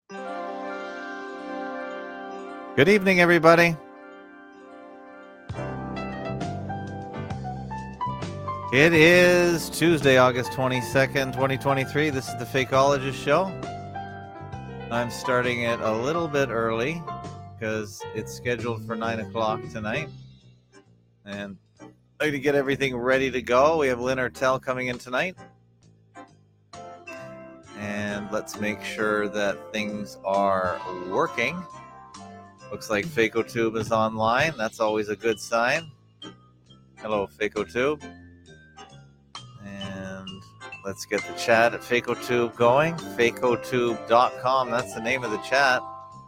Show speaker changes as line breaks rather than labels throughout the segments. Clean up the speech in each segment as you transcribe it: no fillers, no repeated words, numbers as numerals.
Good evening, everybody. It is Tuesday, August 22nd, 2023. This is the Fakeologist Show. I'm starting it a little bit early because it's scheduled for 9 o'clock tonight. And I need to get everything ready to go. We have Lynn Ertel coming in tonight. And let's make sure that things are working. Looks like FakeoTube is online. That's always a good sign. Hello, FakeoTube. And let's get the chat at FakeoTube going. FakeoTube.com. That's the name of the chat.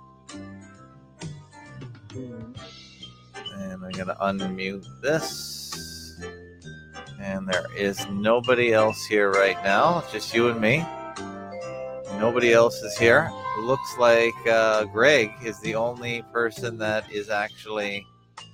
And I'm going to unmute this. And there is nobody else here right now. It's just you and me. Nobody else is here. It looks like Greg is the only person that is actually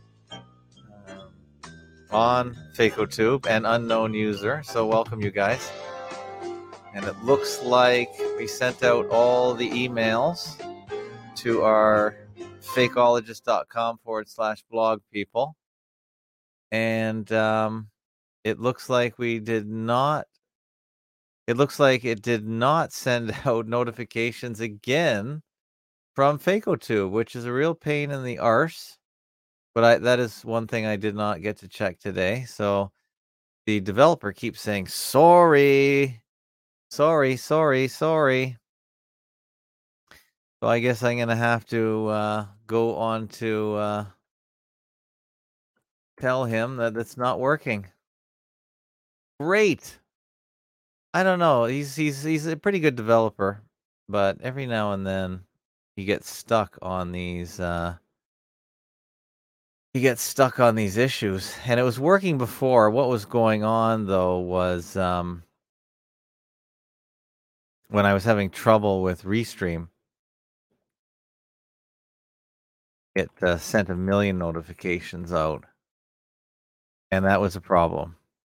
on FakeoTube, an unknown user. So welcome, you guys. And it looks like we sent out all the emails to our fakeologist.com/blog people. And it looks like we did not. It looks like it did not send out notifications again from FakeoTube, which is a real pain in the arse. But that is one thing I did not get to check today. So the developer keeps saying, sorry. So I guess I'm going to have to go on to tell him that it's not working. Great. I don't know. He's a pretty good developer, but every now and then he gets stuck on these issues. And it was working before. What was going on though was when I was having trouble with Restream, it sent 1 million notifications out. And that was a problem.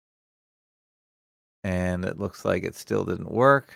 And it looks like it still didn't work.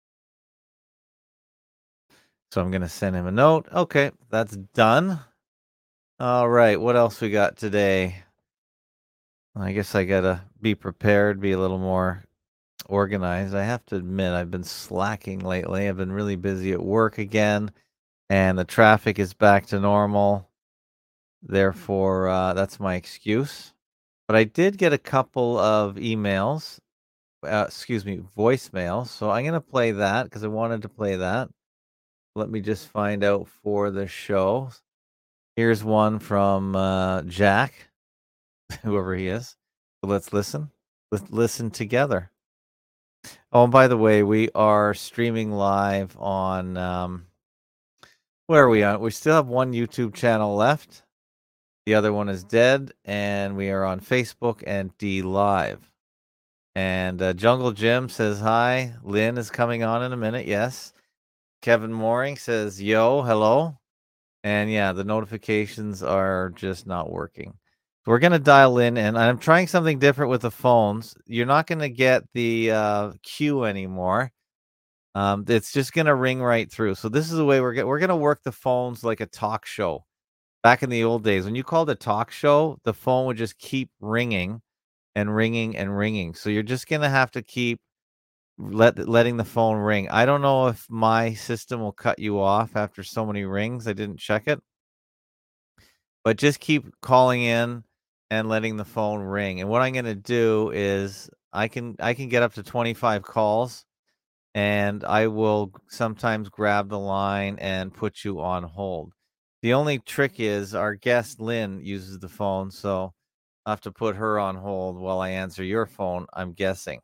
So I'm going to send him a note. Okay, that's done. All right, what else we got today? I guess I got to be prepared, be a little more organized. I have to admit, I've been slacking lately. I've been really busy at work again, and the traffic is back to normal. Therefore, that's my excuse. But I did get a couple of emails, voicemails. So I'm going to play that because I wanted to play that. Let me just find out for the show. Here's one from Jack, whoever he is. So let's listen. Let's listen together. Oh, and by the way, we are streaming live on where are we on? We still have one YouTube channel left. The other one is dead, and we are on Facebook and D Live. And Jungle Jim says hi. Lynn is coming on in a minute. Yes. Kevin Mooring says yo, hello. And yeah, the notifications are just not working. So we're going to dial in, and I'm trying something different with the phones. You're not going to get the queue anymore. It's just going to ring right through. So this is the way we're going to work the phones like a talk show. Back in the old days, when you called a talk show, the phone would just keep ringing and ringing and ringing. So you're just going to have to keep letting the phone ring. I don't know if my system will cut you off after so many rings. I didn't check it. But just keep calling in and letting the phone ring. And what I'm going to do is I can get up to 25 calls, and I will sometimes grab the line and put you on hold. The only trick is our guest Lynn uses the phone, so I have to put her on hold while I answer your phone, I'm guessing.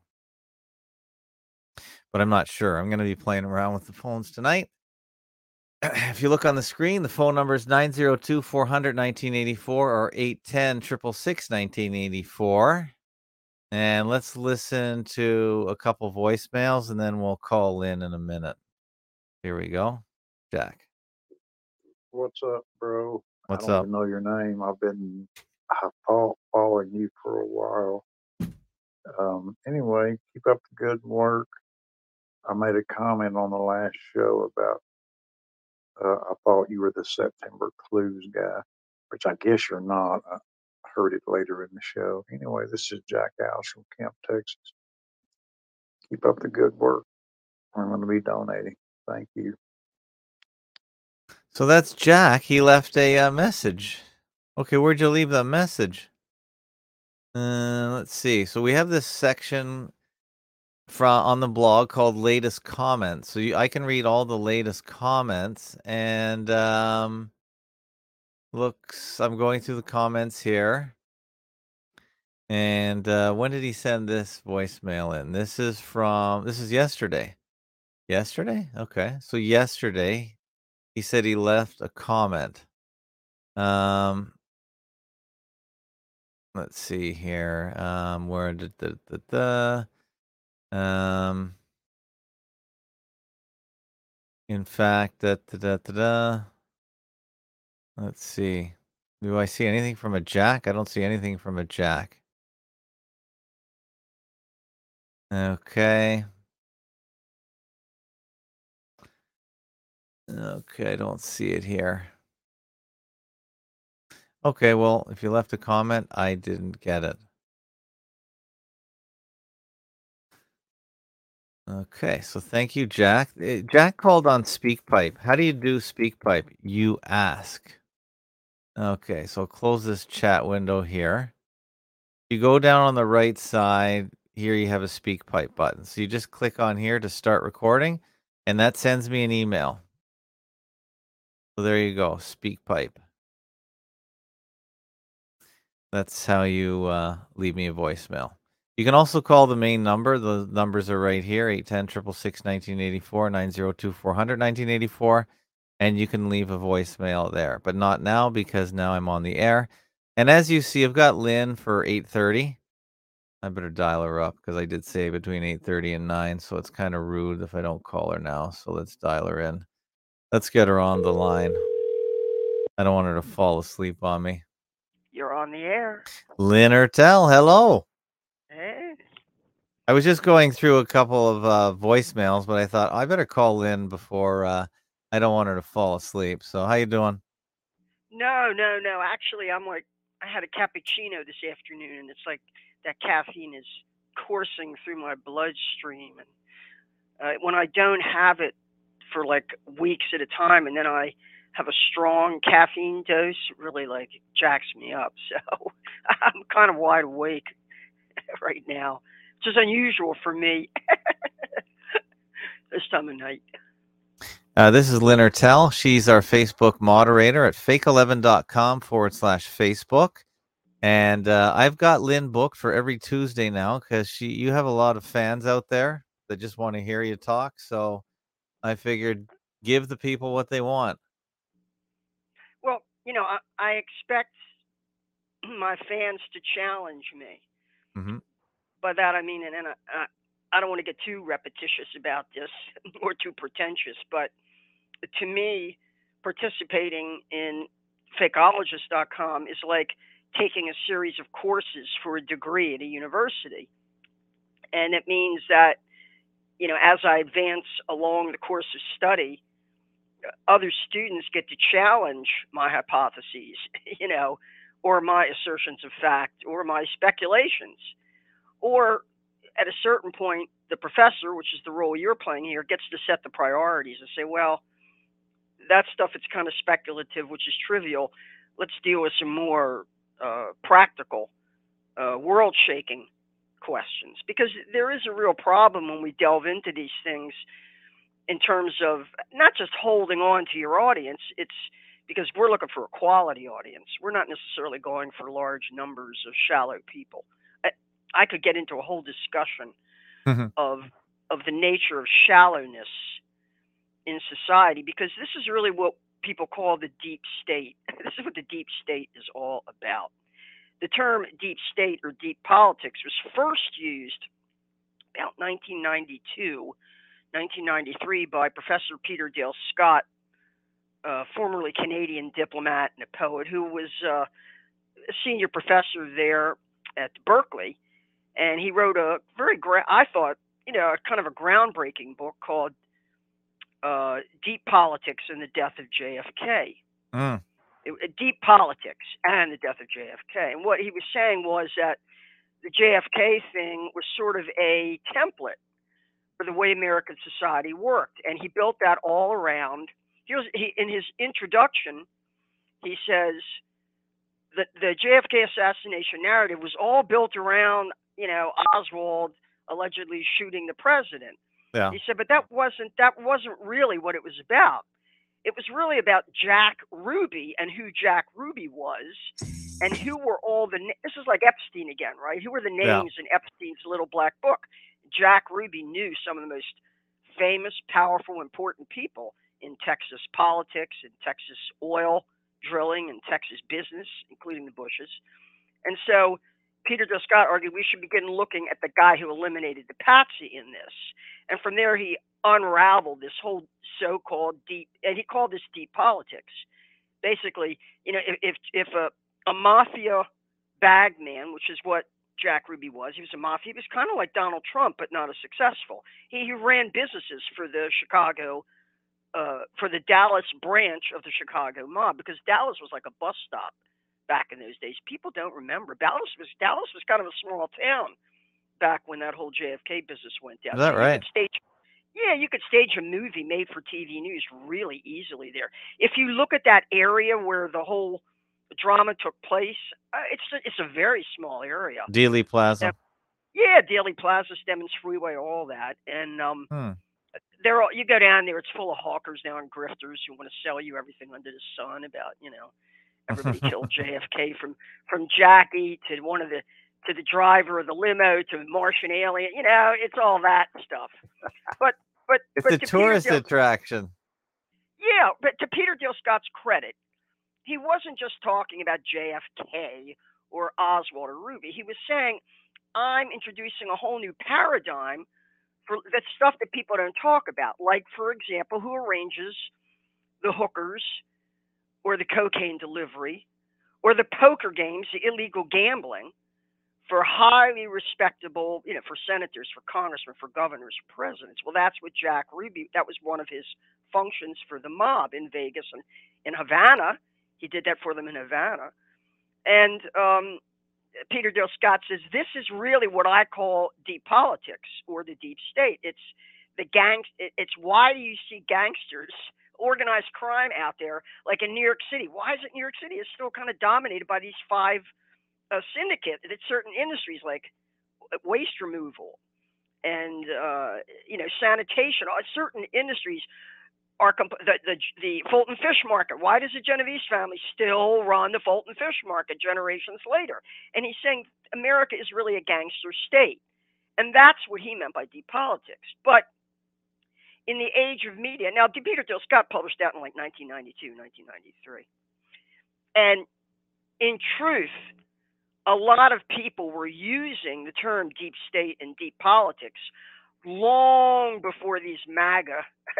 But I'm not sure. I'm going to be playing around with the phones tonight. If you look on the screen, the phone number is 902-400-1984 or 810-666-1984. And let's listen to a couple voicemails, and then we'll call in a minute. Here we go. Jack.
What's up, bro?
What's
I don't
up?
even know your name. I've following you for a while. Anyway, keep up the good work. I made a comment on the last show about I thought you were the September Clues guy, which I guess you're not. I heard it later in the show. Anyway, this is Jack House from Camp, Texas. Keep up the good work. I'm going to be donating. Thank you.
So that's Jack. He left a message. Okay, where'd you leave the message? Let's see. So we have this section on the blog called latest comments. So I can read all the latest comments, and I'm going through the comments here. And when did he send this voicemail in? This is yesterday. Yesterday? Okay. So yesterday he said he left a comment. Let's see here. Where did in fact, let's see. Do I see anything from a Jack? I don't see anything from a Jack. Okay. Okay, I don't see it here. Okay, well, if you left a comment, I didn't get it. Okay, so thank you, Jack. Jack called on SpeakPipe. How do you do SpeakPipe? You ask. Okay, so close this chat window here. You go down on the right side. Here you have a SpeakPipe button. So you just click on here to start recording, and that sends me an email. So there you go, SpeakPipe. That's how you leave me a voicemail. You can also call the main number. The numbers are right here, 810-666-1984, 902-400, 1984. And you can leave a voicemail there. But not now, because now I'm on the air. And as you see, I've got Lynn for 8:30. I better dial her up, because I did say between 8:30 and 9, so it's kind of rude if I don't call her now. So let's dial her in. Let's get her on the line. I don't want her to fall asleep on me.
You're on the air.
Lynn Ertel, hello.
Hey.
I was just going through a couple of voicemails, but I thought I better call Lynn before I don't want her to fall asleep. So how you doing?
No. Actually, I had a cappuccino this afternoon, and it's like that caffeine is coursing through my bloodstream. And when I don't have it for like weeks at a time, and then I have a strong caffeine dose, it really like jacks me up. So I'm kind of wide awake right now, which is unusual for me this time of night.
This is Lynn Ertel. She's our Facebook moderator at fake11.com/Facebook. And I've got Lynn booked for every Tuesday now, because you have a lot of fans out there that just want to hear you talk. So I figured give the people what they want.
Well, I expect my fans to challenge me.
Mm-hmm.
By that I mean, and I don't want to get too repetitious about this or too pretentious, but to me, participating in fakeologist.com is like taking a series of courses for a degree at a university. And it means that, as I advance along the course of study, other students get to challenge my hypotheses, or my assertions of fact, or my speculations. Or at a certain point, the professor, which is the role you're playing here, gets to set the priorities and say, well, that stuff is kind of speculative, which is trivial. Let's deal with some more practical, world-shaking questions. Because there is a real problem when we delve into these things in terms of not just holding on to your audience. It's because we're looking for a quality audience. We're not necessarily going for large numbers of shallow people. I could get into a whole discussion of the nature of shallowness in society, because this is really what people call the deep state. This is what the deep state is all about. The term deep state or deep politics was first used about 1992, 1993 by Professor Peter Dale Scott, formerly Canadian diplomat and a poet who was a senior professor there at Berkeley. And he wrote a very, I thought, kind of a groundbreaking book called Deep Politics and the Death of JFK.
Mm.
Deep Politics and the Death of JFK. And what he was saying was that the JFK thing was sort of a template for the way American society worked. And he built that all around. In his introduction, he says that the JFK assassination narrative was all built around, Oswald allegedly shooting the president.
Yeah.
He said, but that wasn't really what it was about. It was really about Jack Ruby and who Jack Ruby was, and who were all this is like Epstein again, right? Who were the names in Epstein's little black book? Jack Ruby knew some of the most famous, powerful, important people in Texas politics, in Texas oil drilling, and Texas business, including the Bushes. And so Peter Dale Scott argued we should begin looking at the guy who eliminated the patsy in this. And from there, he unraveled this whole so-called deep, and he called this deep politics. Basically, if a mafia bagman, which is what Jack Ruby was, he was a mafia. He was kind of like Donald Trump, but not as successful. He ran businesses for the for the Dallas branch of the Chicago mob, because Dallas was like a bus stop back in those days. People don't remember. Dallas was kind of a small town back when that whole JFK business went down.
Is that right?
You could stage a movie made for TV news really easily there. If you look at that area where the whole drama took place, it's a very small area.
Dealey Plaza.
Dealey Plaza, Stemmons Freeway, all that. And you go down there, it's full of hawkers now and grifters who want to sell you everything under the sun about, everybody killed JFK from Jackie to the driver of the limo to Martian alien. It's all that stuff. But
it's a tourist attraction.
Yeah, but to Peter Dale Scott's credit, he wasn't just talking about JFK or Oswald or Ruby. He was saying, I'm introducing a whole new paradigm for that stuff that people don't talk about. Like, for example, who arranges the hookers or the cocaine delivery or the poker games, the illegal gambling for highly respectable, for senators, for congressmen, for governors, for presidents. Well, that's what Jack Ruby, that was one of his functions for the mob in Vegas and in Havana. He did that for them in Havana. And Peter Dale Scott says, this is really what I call deep politics or the deep state. It's it's why do you see gangsters, organized crime out there, like in New York City? Why is it New York City is still kind of dominated by these five syndicate that certain industries like waste removal and sanitation, certain industries are the Fulton Fish Market. Why does the Genovese family still run the Fulton Fish Market generations later? And he's saying America is really a gangster state, and that's what he meant by deep politics. But in the age of media, now Peter Dale Scott published that in like 1992, 1993, and in truth, a lot of people were using the term deep state and deep politics long before these MAGA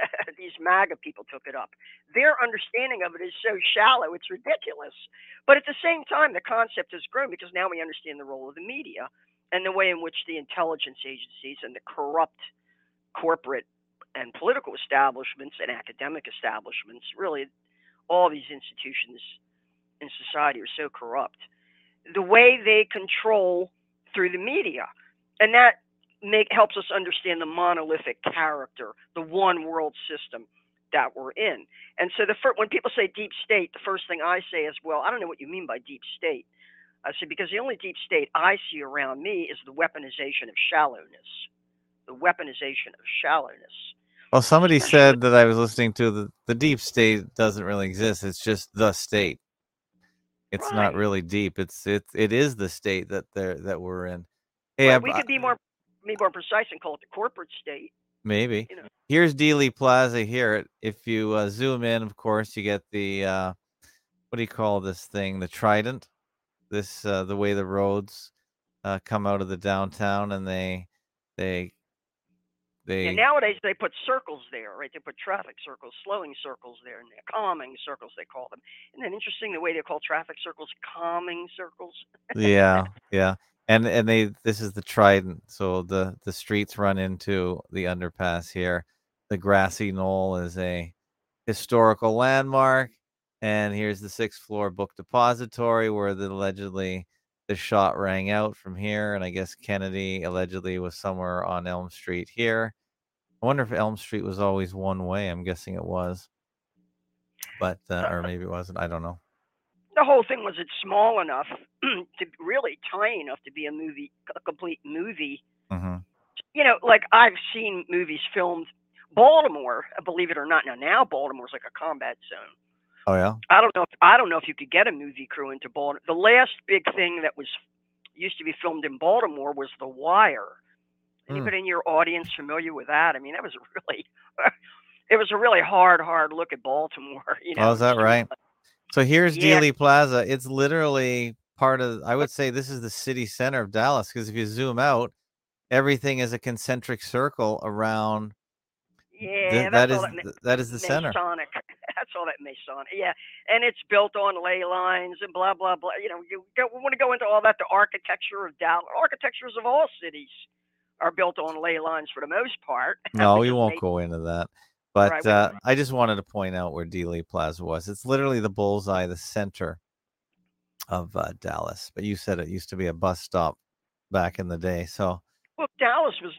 people took it up. Their understanding of it is so shallow, it's ridiculous. But at the same time, the concept has grown because now we understand the role of the media and the way in which the intelligence agencies and the corrupt corporate and political establishments and academic establishments, really all these institutions in society are so corrupt. The way they control through the media. And that helps us understand the monolithic character, the one world system that we're in. And so when people say deep state, the first thing I say is, well, I don't know what you mean by deep state. I say, because the only deep state I see around me is the weaponization of shallowness. The weaponization of shallowness.
Well, somebody said that I was listening to the deep state doesn't really exist. It's just the state. It's not really deep. It is the state that we're in. Hey,
we could be more precise and call it the corporate state.
Maybe. Here's Dealey Plaza here. If you zoom in, of course, you get the what do you call this thing? The trident. This the way the roads come out of the downtown, and they
nowadays they put circles there, right? They put traffic circles, slowing circles there, and calming circles they call them. Isn't that interesting, the way they call traffic circles calming circles?
Yeah. And this is the trident, so the streets run into the underpass here. The grassy knoll is a historical landmark. And here's the 6th floor book depository where allegedly the shot rang out from here. And I guess Kennedy allegedly was somewhere on Elm Street here. I wonder if Elm Street was always one way. I'm guessing it was. But, or maybe it wasn't. I don't know.
The whole thing was it's small enough to really tiny enough to be a complete movie.
Mm-hmm.
Like I've seen movies filmed. Baltimore, believe it or not, now Baltimore's like a combat zone.
Oh yeah.
I don't know if you could get a movie crew into Baltimore. The last big thing that used to be filmed in Baltimore was The Wire. Anybody in your audience familiar with that? I mean, that was it was a really hard look at Baltimore.
Oh, is that right? So here's Dealey Plaza. It's literally part of, I would say this is the city center of Dallas, because if you zoom out, everything is a concentric circle around.
Yeah,
that is the center.
Masonic. That's all that Masonic. Yeah, and it's built on ley lines and blah blah blah. We want to go into all that. The architecture of Dallas, architectures of all cities are built on ley lines for the most part.
No, we won't go into that. But right, I just wanted to point out where Dealey Plaza was. It's literally the bullseye, the center of Dallas. But you said it used to be a bus stop back in the day. So
well, Dallas was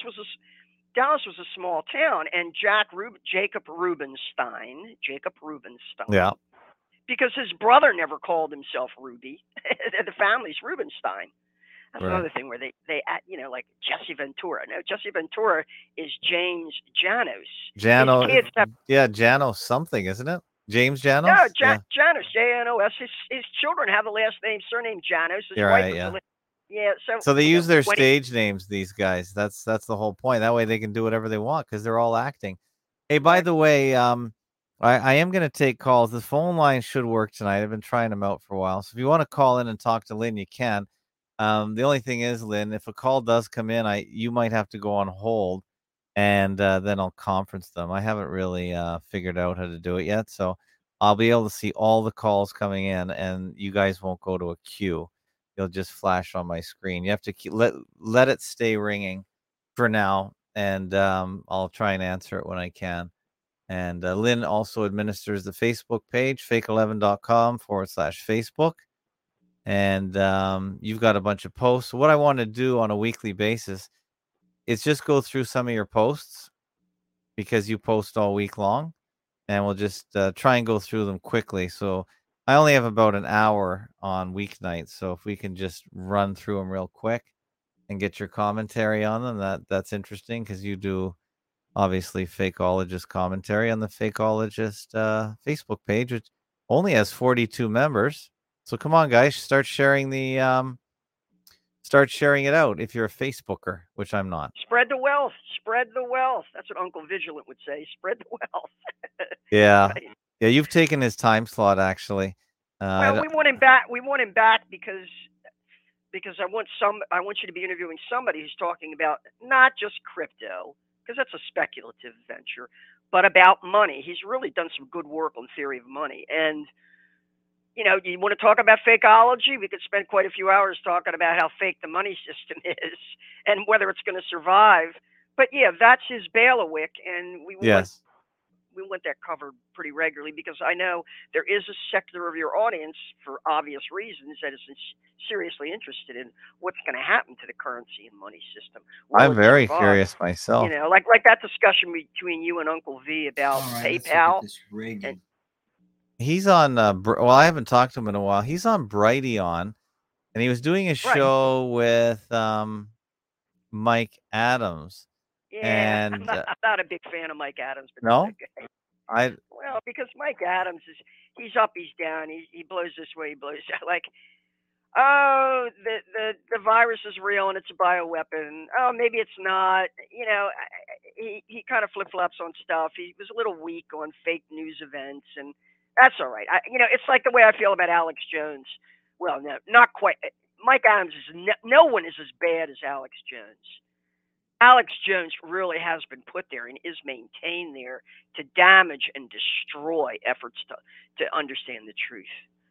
a small town, and Jacob Rubenstein.
Yeah.
Because his brother never called himself Ruby. The family's Rubenstein. That's another thing where they like Jesse Ventura. No, Jesse Ventura is James Janos.
Janos. Yeah, Janos something, isn't it? James Janos?
No, Janos, Janos. His children have the surname Janos.
You're right, yeah.
Yeah,
so they use their stage names, these guys. That's the whole point. That way they can do whatever they want because they're all acting. Hey, by the way, I am going to take calls. The phone line should work tonight. I've been trying them out for a while. So if you want to call in and talk to Lynn, you can. The only thing is, Lynn, if a call does come in, you might have to go on hold, and then I'll conference them. I haven't really figured out how to do it yet, so I'll be able to see all the calls coming in, and you guys won't go to a queue. You'll just flash on my screen. You have to let it stay ringing for now, and I'll try and answer it when I can. And Lynn also administers the Facebook page, fake11.com/Facebook. And you've got a bunch of posts. So what I want to do on a weekly basis is just go through some of your posts because you post all week long, and we'll just try and go through them quickly. So I only have about an hour on weeknights, so if we can just run through them real quick and get your commentary on them, that's interesting because you do obviously Fakeologist commentary on the Fakeologist Facebook page, which only has 42 members. So come on, guys, start sharing it out if you're a Facebooker, which I'm not.
Spread the wealth. That's what Uncle Vigilant would say. Spread the wealth.
Yeah. Right. Yeah, you've taken his time slot, actually.
Well, we want him back. We want him back because I want you to be interviewing somebody who's talking about not just crypto, because that's a speculative venture, but about money. He's really done some good work on theory of money. And you want to talk about fakeology? We could spend quite a few hours talking about how fake the money system is and whether it's going to survive. But yeah, that's his bailiwick, and we want that covered pretty regularly because I know there is a sector of your audience, for obvious reasons, that is seriously interested in what's going to happen to the currency and money system.
I'm very curious myself.
Like that discussion between you and Uncle V about PayPal.
He's on, I haven't talked to him in a while. He's on Brighteon, and he was doing a show with Mike Adams.
Yeah,
and
I'm not a big fan of Mike Adams. But
no?
Well, because Mike Adams he's up, he's down, he blows this way, he blows that. Like, oh, the virus is real and it's a bioweapon. Oh, maybe it's not. He kind of flip-flops on stuff. He was a little weak on fake news events, and that's all right. It's like the way I feel about Alex Jones. Well, no, not quite. Mike Adams no one is as bad as Alex Jones. Alex Jones really has been put there and is maintained there to damage and destroy efforts to understand the truth.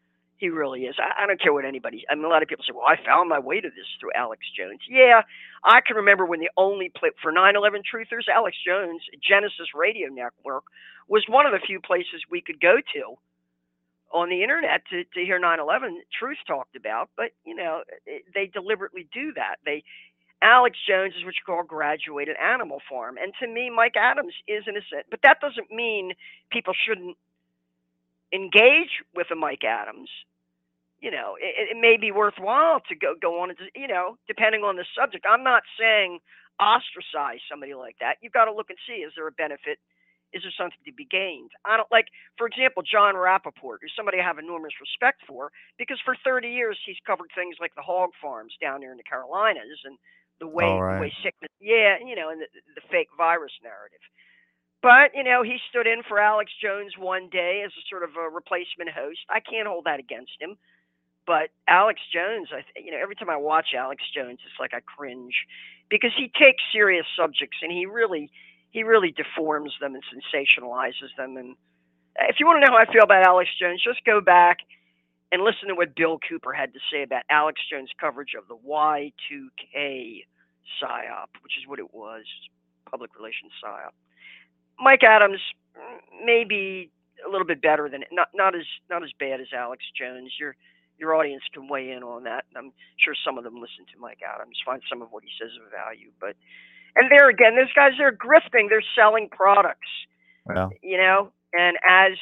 He really is. I don't care what anybody. I mean, a lot of people say, "Well, I found my way to this through Alex Jones." Yeah, I can remember when the only place for 9/11 truthers, Alex Jones, Genesis Radio Network, was one of the few places we could go to on the internet to hear 9/11 truth talked about. But they deliberately do that. Alex Jones is what you call graduated Animal Farm, and to me, Mike Adams is innocent. But that doesn't mean people shouldn't engage with a Mike Adams. It may be worthwhile to go on and depending on the subject. I'm not saying ostracize somebody like that. You've got to look and see, is there a benefit? Is there something to be gained? I don't like, for example, John Rappaport, who's somebody I have enormous respect for, because for 30 years he's covered things like the hog farms down there in the Carolinas and the way sickness, and the fake virus narrative. But he stood in for Alex Jones one day as a sort of a replacement host. I can't hold that against him. But Alex Jones, every time I watch Alex Jones, it's like I cringe because he takes serious subjects and he really deforms them and sensationalizes them. And if you want to know how I feel about Alex Jones, just go back and listen to what Bill Cooper had to say about Alex Jones' coverage of the Y2K psyop, which is what it was, public relations psyop. Mike Adams may be a little bit better than not as bad as Alex Jones. Your audience can weigh in on that. I'm sure some of them listen to Mike Adams, find some of what he says of value. And there again, those guys, they're grifting. They're selling products.
Well.
And as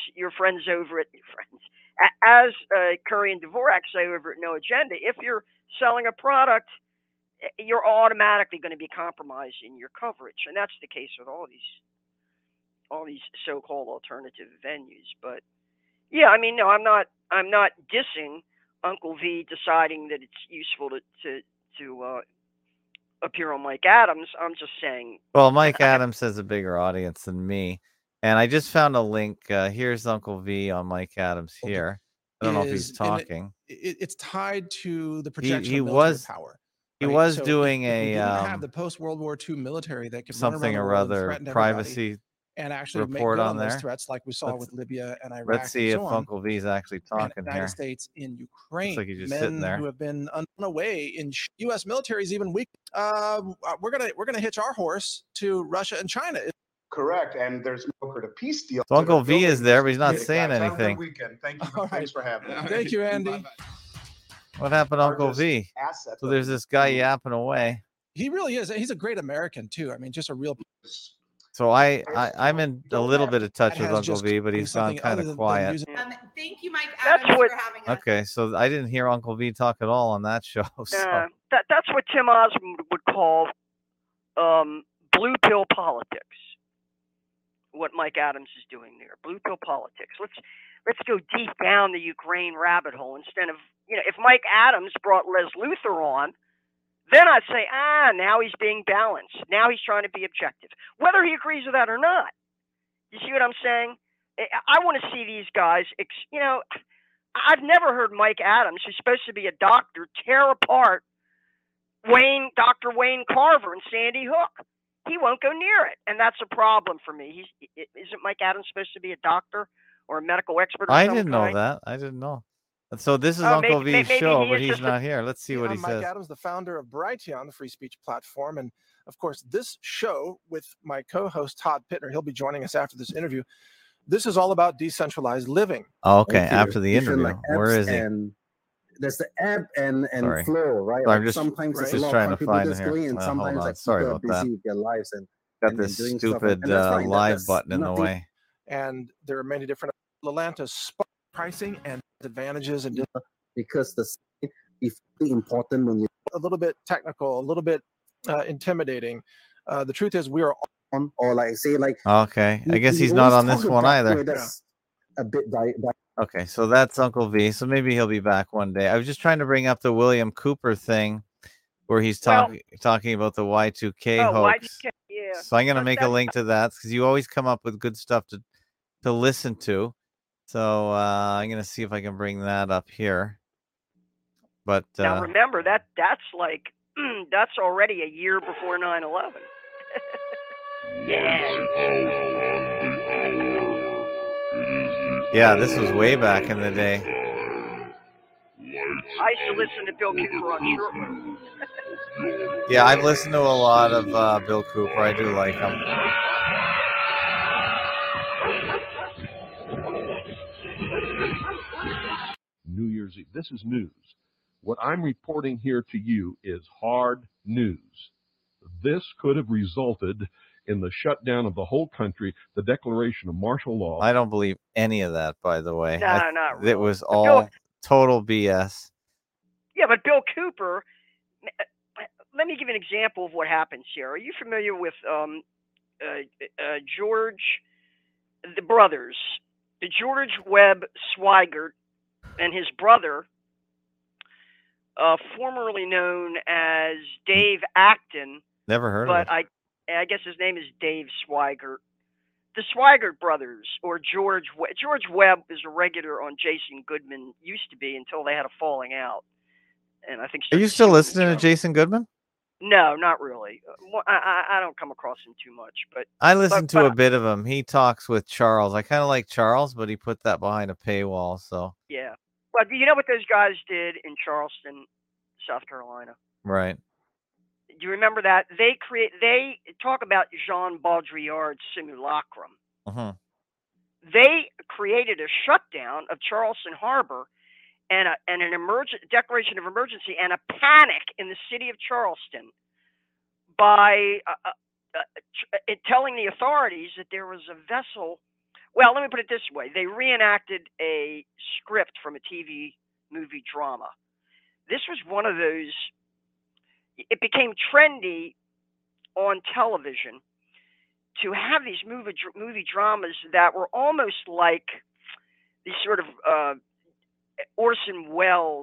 as Curry and Dvorak say over at No Agenda, if you're selling a product, you're automatically going to be compromised in your coverage. And that's the case with all these so-called alternative venues. But yeah, I mean, no, I'm not dissing Uncle V deciding that it's useful to appear on Mike Adams. I'm just saying.
Well, Mike Adams has a bigger audience than me, and I just found a link. Here's Uncle V on Mike Adams here. I don't know if he's talking.
It's tied to the projection
He
of military
was
power.
He
right?
was
So
doing
if we
a
didn't have the post-World War II military that could
something
run
or
around the world and
other
threaten everybody
privacy
and actually make
report
good
on
on those
there.
threats, like we saw
Let's-
with Libya and Iraq.
Let's see
and
if
so on,
Uncle V's actually
and
talking
the United
here.
States in Ukraine.
like he's just
Men
sitting there.
who have been away in U.S. military is even weak. We're gonna hitch our horse to Russia and China.
Correct, and there's no to peace deal.
So Uncle V is there, but he's not
Guys,
saying
have a
anything.
good weekend. Thank you.
All right.
Thanks for having me.
Thank you, Andy.
What happened to Uncle V?
Assets
So there's this guy yapping away.
He really is. He's a great American too. I mean, just a real.
So I'm in a little bit of touch
That
with
has
Uncle
just
V, but he's gone
something
kind
other
of
than
quiet.
using-
Thank you, Mike
That's
Adams,
what-
for having us.
Okay, so I didn't hear Uncle V talk at all on that show. So
That's what Tim Osmond would call blue pill politics. What Mike Adams is doing there, blue pill politics. Let's go deep down the Ukraine rabbit hole instead of if Mike Adams brought Les Luthor on, then I'd say now he's being balanced. Now he's trying to be objective, whether he agrees with that or not. You see what I'm saying? I want to see these guys. I've never heard Mike Adams, who's supposed to be a doctor, tear apart Dr. Wayne Carver and Sandy Hook. He won't go near it, and that's a problem for me. Isn't Mike Adams supposed to be a doctor or a medical expert? Or
I
some
didn't
kind?
know that. I didn't know. And so this is
Oh,
Uncle
maybe
V's show,
he
but
is
he's
just
not here. Let's see what he
I'm Mike
says.
Adams, the founder of Brighteon, the free speech platform, and of course, this show with my co-host Todd Pittner. He'll be joining us after this interview. This is all about decentralized living.
Oh, okay,
Okay,
after the
there's different,
interview.
like,
Where
ebbs
is he?
And there's the ebb and
Sorry.
flow, right?
So I'm
Like
just-
sometimes
right.
it's
just
a lot
trying
of
to
fun, people
find it
just
here.
going, and
Hold
sometimes
on.
like
Sorry
people are
about that.
busy with their lives and
Got
and
this
doing stuff,
stupid
and that's fine.
live
That's
button in the
nothing-
way.
And there are many different Atlanta's spot pricing and advantages, and
because the is really important when you
a little bit technical, a little bit intimidating. The truth is, we are
on or like say like
Okay, I
we-
guess
we
he's not
always
on this
talk
one
about the way
either.
That's a bit
Okay, so that's Uncle V. So maybe he'll be back one day. I was just trying to bring up the William Cooper thing where he's
Well-
talking about the Y2K
Oh,
hoax.
Y2K, yeah.
So I'm going to
That-
make a
that's-
link to that because you always come up with good stuff to listen to. So I'm going to see if I can bring that up here. But
Now remember that's like that's already a year before 9/11.
yeah, this was way back in the day.
I used to listen to Bill Cooper on shortwave.
Yeah, I've listened to a lot of Bill Cooper. I do like him.
New Year's Eve. This is news. What I'm reporting here to you is hard news. This could have resulted in the shutdown of the whole country, the declaration of martial law.
I don't believe any of that, by the way.
No, not really.
It was
But
all total BS.
Yeah, but Bill Cooper, let me give you an example of what happens here. Are you familiar with George, the brothers, George Webb Swigert and his brother, formerly known as Dave Acton?
Never heard
but
of it.
I guess his name is Dave Swigert. The Swigert brothers, or George Webb, is a regular on Jason Goodman. Used to be until they had a falling out, and I think.
Are you still listening to Jason Goodman?
No, not really. I don't come across him too much, but
I listened to a bit of him. He talks with Charles. I kind of like Charles, but he put that behind a paywall. So
yeah. But you know what those guys did in Charleston, South Carolina?
Right.
Do you remember that? They talk about Jean Baudrillard's simulacrum.
Uh-huh.
They created a shutdown of Charleston Harbor and an declaration of emergency and a panic in the city of Charleston by telling the authorities that there was a vessel. Well, let me put it this way. They reenacted a script from a TV movie drama. This was one of those. It became trendy on television to have these movie dramas that were almost like these sort of Orson Welles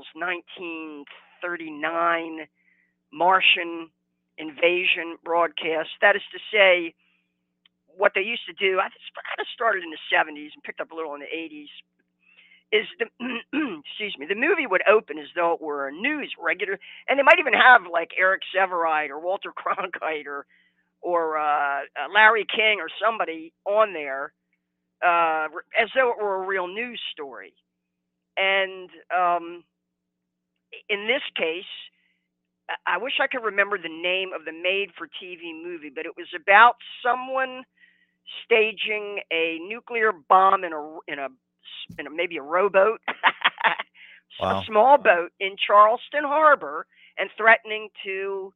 1939 Martian invasion broadcast. That is to say, what they used to do, I kind of started in the 70s and picked up a little in the 80s, is the movie would open as though it were a news regular, and they might even have like Eric Severide or Walter Cronkite or Larry King or somebody on there, as though it were a real news story. And in this case, I wish I could remember the name of the made-for-TV movie, but it was about someone staging a nuclear bomb in a maybe a rowboat,
Wow.
a small boat in Charleston Harbor, and threatening to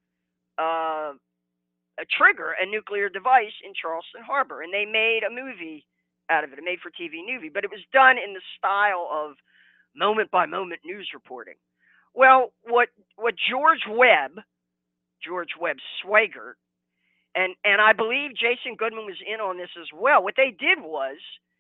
trigger a nuclear device in Charleston Harbor. And they made a movie out of it, a made-for-TV movie, but it was done in the style of moment-by-moment news reporting. Well, what George Webb Swigert, and I believe Jason Goodman was in on this as well. What they did was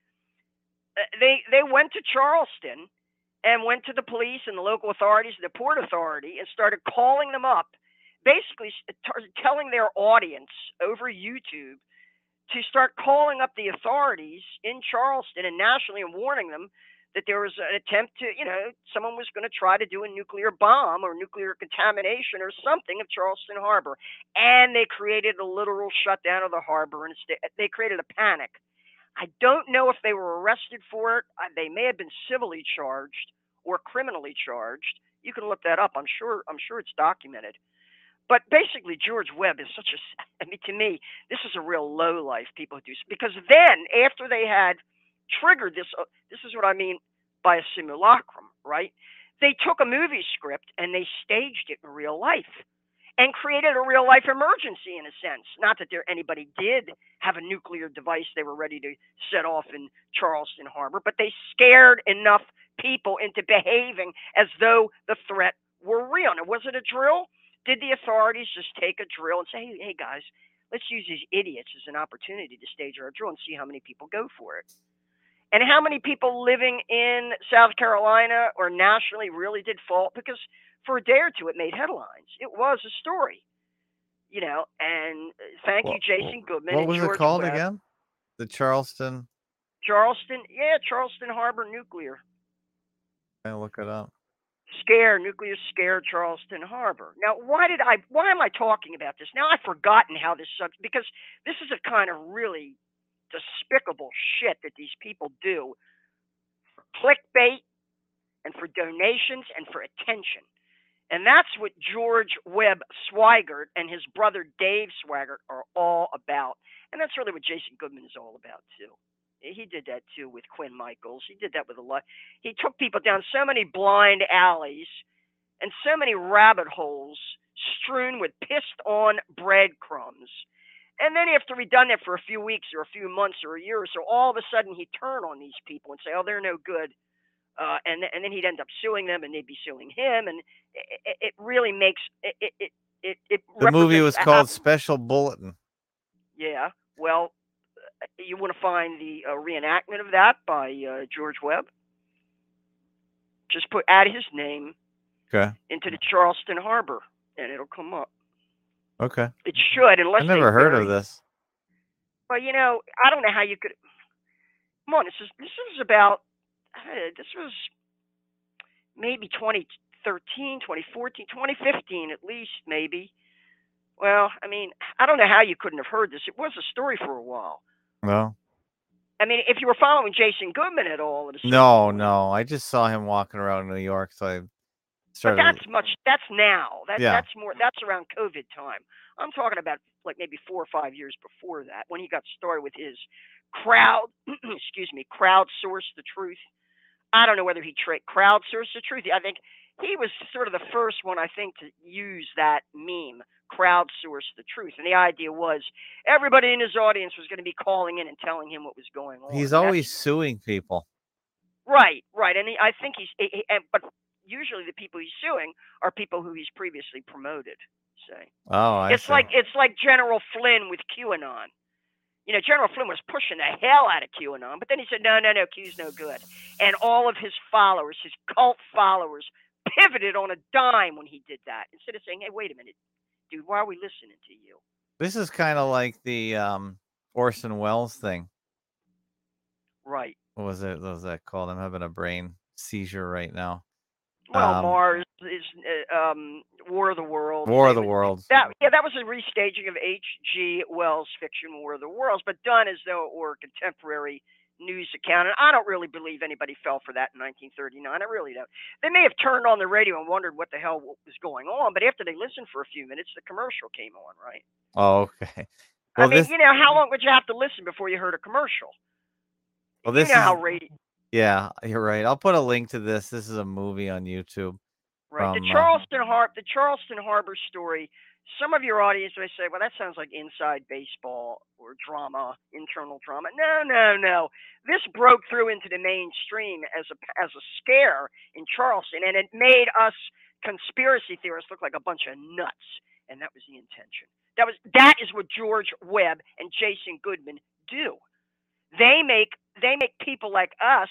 they went to Charleston and went to the police and the local authorities, the Port Authority, and started calling them up, basically telling their audience over YouTube to start calling up the authorities in Charleston and nationally and warning them that there was an attempt to, someone was going to try to do a nuclear bomb or nuclear contamination or something of Charleston Harbor. And they created a literal shutdown of the harbor, and they created a panic. I don't know if they were arrested for it. They may have been civilly charged or criminally charged. You can look that up. I'm sure it's documented. But basically, George Webb is to me, this is a real low life people do. Because then, after they had triggered this is what I mean by a simulacrum, right? They took a movie script and they staged it in real life and created a real life emergency in a sense. Not that anybody did have a nuclear device they were ready to set off in Charleston Harbor, but they scared enough people into behaving as though the threat were real. Now, was it a drill? Did the authorities just take a drill and say, hey guys, let's use these idiots as an opportunity to stage our drill and see how many people go for it? And how many people living in South Carolina or nationally really did fall? Because for a day or two, it made headlines. It was a story, and thank you, Jason Goodman.
What was
George
it called
Webb.
again? The Charleston
Harbor Nuclear.
I'll look it up.
Nuclear scare, Charleston Harbor. Now, why am I talking about this? Now I've forgotten how this subject, because this is a kind of really despicable shit that these people do. Clickbait, and for donations and for attention. And that's what George Webb Swigert and his brother Dave Swigert are all about. And that's really what Jason Goodman is all about, too. He did that, too, with Quinn Michaels. He did that with a lot. He took people down so many blind alleys and so many rabbit holes strewn with pissed-on breadcrumbs. And then after we'd done that for a few weeks or a few months or a year or so, all of a sudden he'd turn on these people and say, oh, they're no good. And then he'd end up suing them, and they'd be suing him, and it really makes it.
The movie
represents
was called Special Bulletin.
Yeah, well, you want to find the reenactment of that by George Webb. Just add his name into the Charleston Harbor, and it'll come up.
Okay.
It should, unless
I never heard of this.
Well, I don't know how you could. Come on, this is about. This was maybe 2013, 2014, 2015 at least, maybe. Well, I mean, I don't know how you couldn't have heard this. It was a story for a while.
No.
I mean, if you were following Jason Goodman at all.
No. I just saw him walking around New York, so I started.
But that's now.
Yeah.
That's around COVID time. I'm talking about like maybe 4 or 5 years before that, when he got started with his crowdsource the truth. I don't know whether he crowdsourced the truth. I think he was sort of the first one, I think, to use that meme, crowdsource the truth. And the idea was everybody in his audience was going to be calling in and telling him what was going on.
He's always suing people.
Right. And I think but usually the people he's suing are people who he's previously promoted. Say.
Oh, I see.
It's like General Flynn with QAnon. General Flynn was pushing the hell out of QAnon, but then he said, no, Q's no good. And all of his followers, his cult followers, pivoted on a dime when he did that. Instead of saying, hey, wait a minute, dude, why are we listening to you?
This is kind of like the Orson Welles thing.
Right.
What was that called? I'm having a brain seizure right now.
Well, Mars is War of the Worlds.
War of the Worlds.
That was a restaging of H.G. Wells' fiction War of the Worlds, but done as though it were a contemporary news account. And I don't really believe anybody fell for that in 1939. I really don't. They may have turned on the radio and wondered what the hell was going on, but after they listened for a few minutes, the commercial came on, right?
Oh, okay. Well,
how long would you have to listen before you heard a commercial?
Well, this
how radio.
Yeah, you're right. I'll put a link to this. This is a movie on YouTube.
Right. The Charleston Harbor story. Some of your audience may say, well, that sounds like inside baseball or drama, internal drama. No. This broke through into the mainstream as a scare in Charleston, and it made us conspiracy theorists look like a bunch of nuts. And that was the intention. That is what George Webb and Jason Goodman do. They make people like us.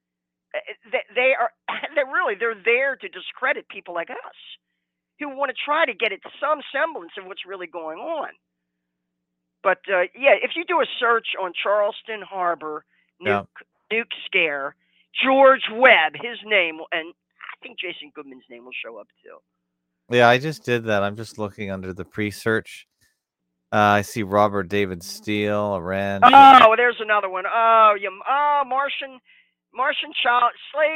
They're there to discredit people like us who want to try to get at some semblance of what's really going on. But if you do a search on Charleston Harbor nuke scare, George Webb, his name, and I think Jason Goodman's name will show up too.
Yeah, I just did that. I'm just looking under the pre-search. I see Robert David Steele, Iran.
Oh, there's another one. Martian child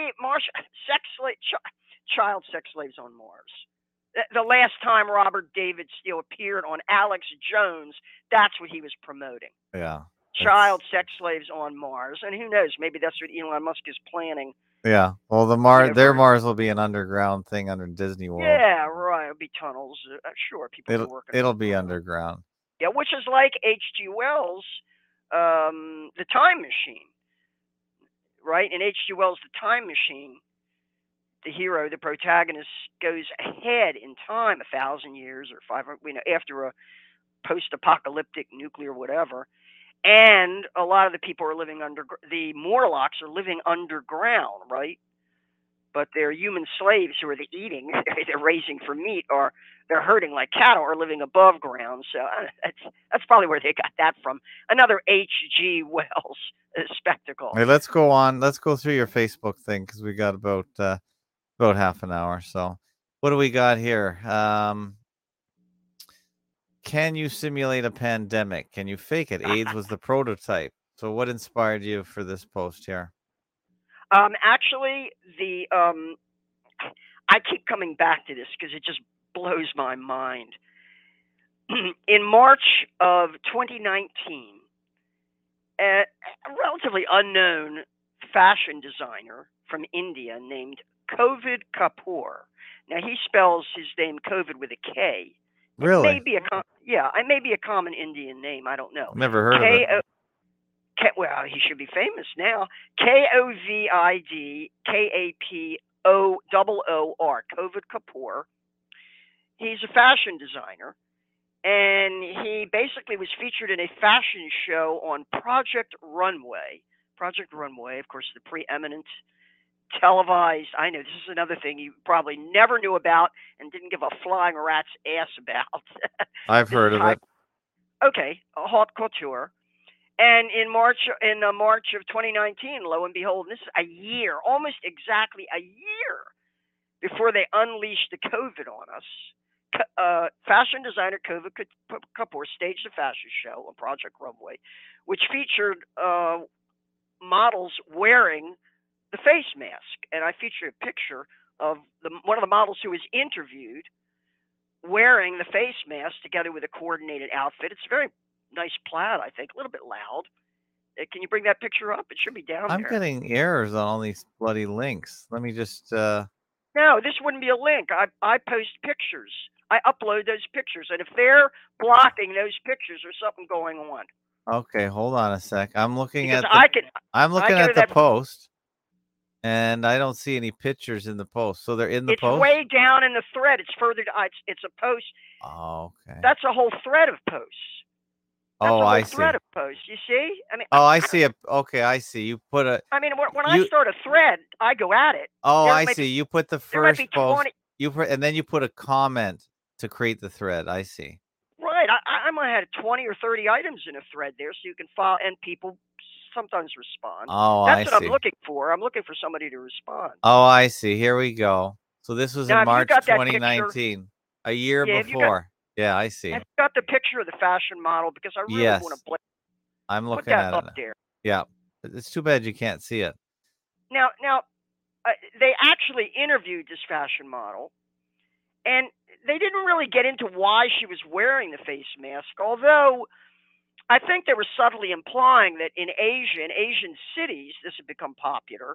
sex slaves on Mars. The last time Robert David Steele appeared on Alex Jones, that's what he was promoting.
Yeah.
Child sex slaves on Mars, and who knows? Maybe that's what Elon Musk is planning.
Yeah. Well, their Mars will be an underground thing under Disney World.
Yeah, right. It'll be tunnels. Sure, people are working.
It'll be underground.
Yeah, which is like H.G. Wells, The Time Machine, right? In H.G. Wells' The Time Machine, the hero, the protagonist, goes ahead in time 1,000 years or 500, after a post-apocalyptic nuclear whatever, and a lot of the people are living the Morlocks are living underground, right? But their human slaves who are eating, they're raising for meat, or they're herding like cattle, or living above ground. So that's probably where they got that from. Another H.G. Wells spectacle.
Hey, let's go on. Let's go through your Facebook thing because we got about half an hour. So what do we got here? Can you simulate a pandemic? Can you fake it? AIDS was the prototype. So what inspired you for this post here?
Actually, I keep coming back to this because it just blows my mind. In March of 2019, a relatively unknown fashion designer from India named Kovid Kapoor. Now he spells his name Kovid with a K. It
Really?
may be it may be a common Indian name. I don't know.
Never heard of it.
Well, he should be famous now. Kovid Kapoor. Kovid Kapoor. He's a fashion designer, and he basically was featured in a fashion show on Project Runway. Project Runway, of course, the preeminent televised. I know this is another thing you probably never knew about and didn't give a flying rat's ass about.
I've heard of it.
Okay, haute couture. And in March of 2019, lo and behold, this is a year, almost exactly a year before they unleashed the COVID on us. Fashion designer Kovid Kapoor staged a fashion show on Project Runway, which featured models wearing the face mask. And I featured a picture of one of the models who was interviewed wearing the face mask together with a coordinated outfit. It's a very nice plaid, I think, a little bit loud. Can you bring that picture up? It should be down there.
I'm getting errors on all these bloody links. Let me just...
No, this wouldn't be a link. I post pictures. I upload those pictures. And if they're blocking those pictures, there's something going on.
Okay, hold on a sec. I'm looking
Because
at the post, and I don't see any pictures in the post. So they're in the post?
It's way down in the thread. It's further. It's a post.
Oh, okay.
That's a whole thread of posts. That's a whole
I see.
thread of posts. You see? I mean.
Oh, I see. Okay, I see. You put a.
I mean, when I start a thread, I go at it.
Oh, I see. You put the first post.
20...
and then you put a comment to create the thread. I see.
Right. I might have 20 or 30 items in a thread there, so you can file, and people sometimes respond.
Oh,
That's what
see.
I'm looking for. I'm looking for somebody to respond.
Oh, I see. Here we go. So this was
now,
in March 2019, a year before. Yeah, I see.
I've got the picture of the fashion model because I really want to
I'm looking at it
up there.
Yeah, it's too bad you can't see it.
Now, they actually interviewed this fashion model, and they didn't really get into why she was wearing the face mask, although I think they were subtly implying that in Asian cities, this had become popular.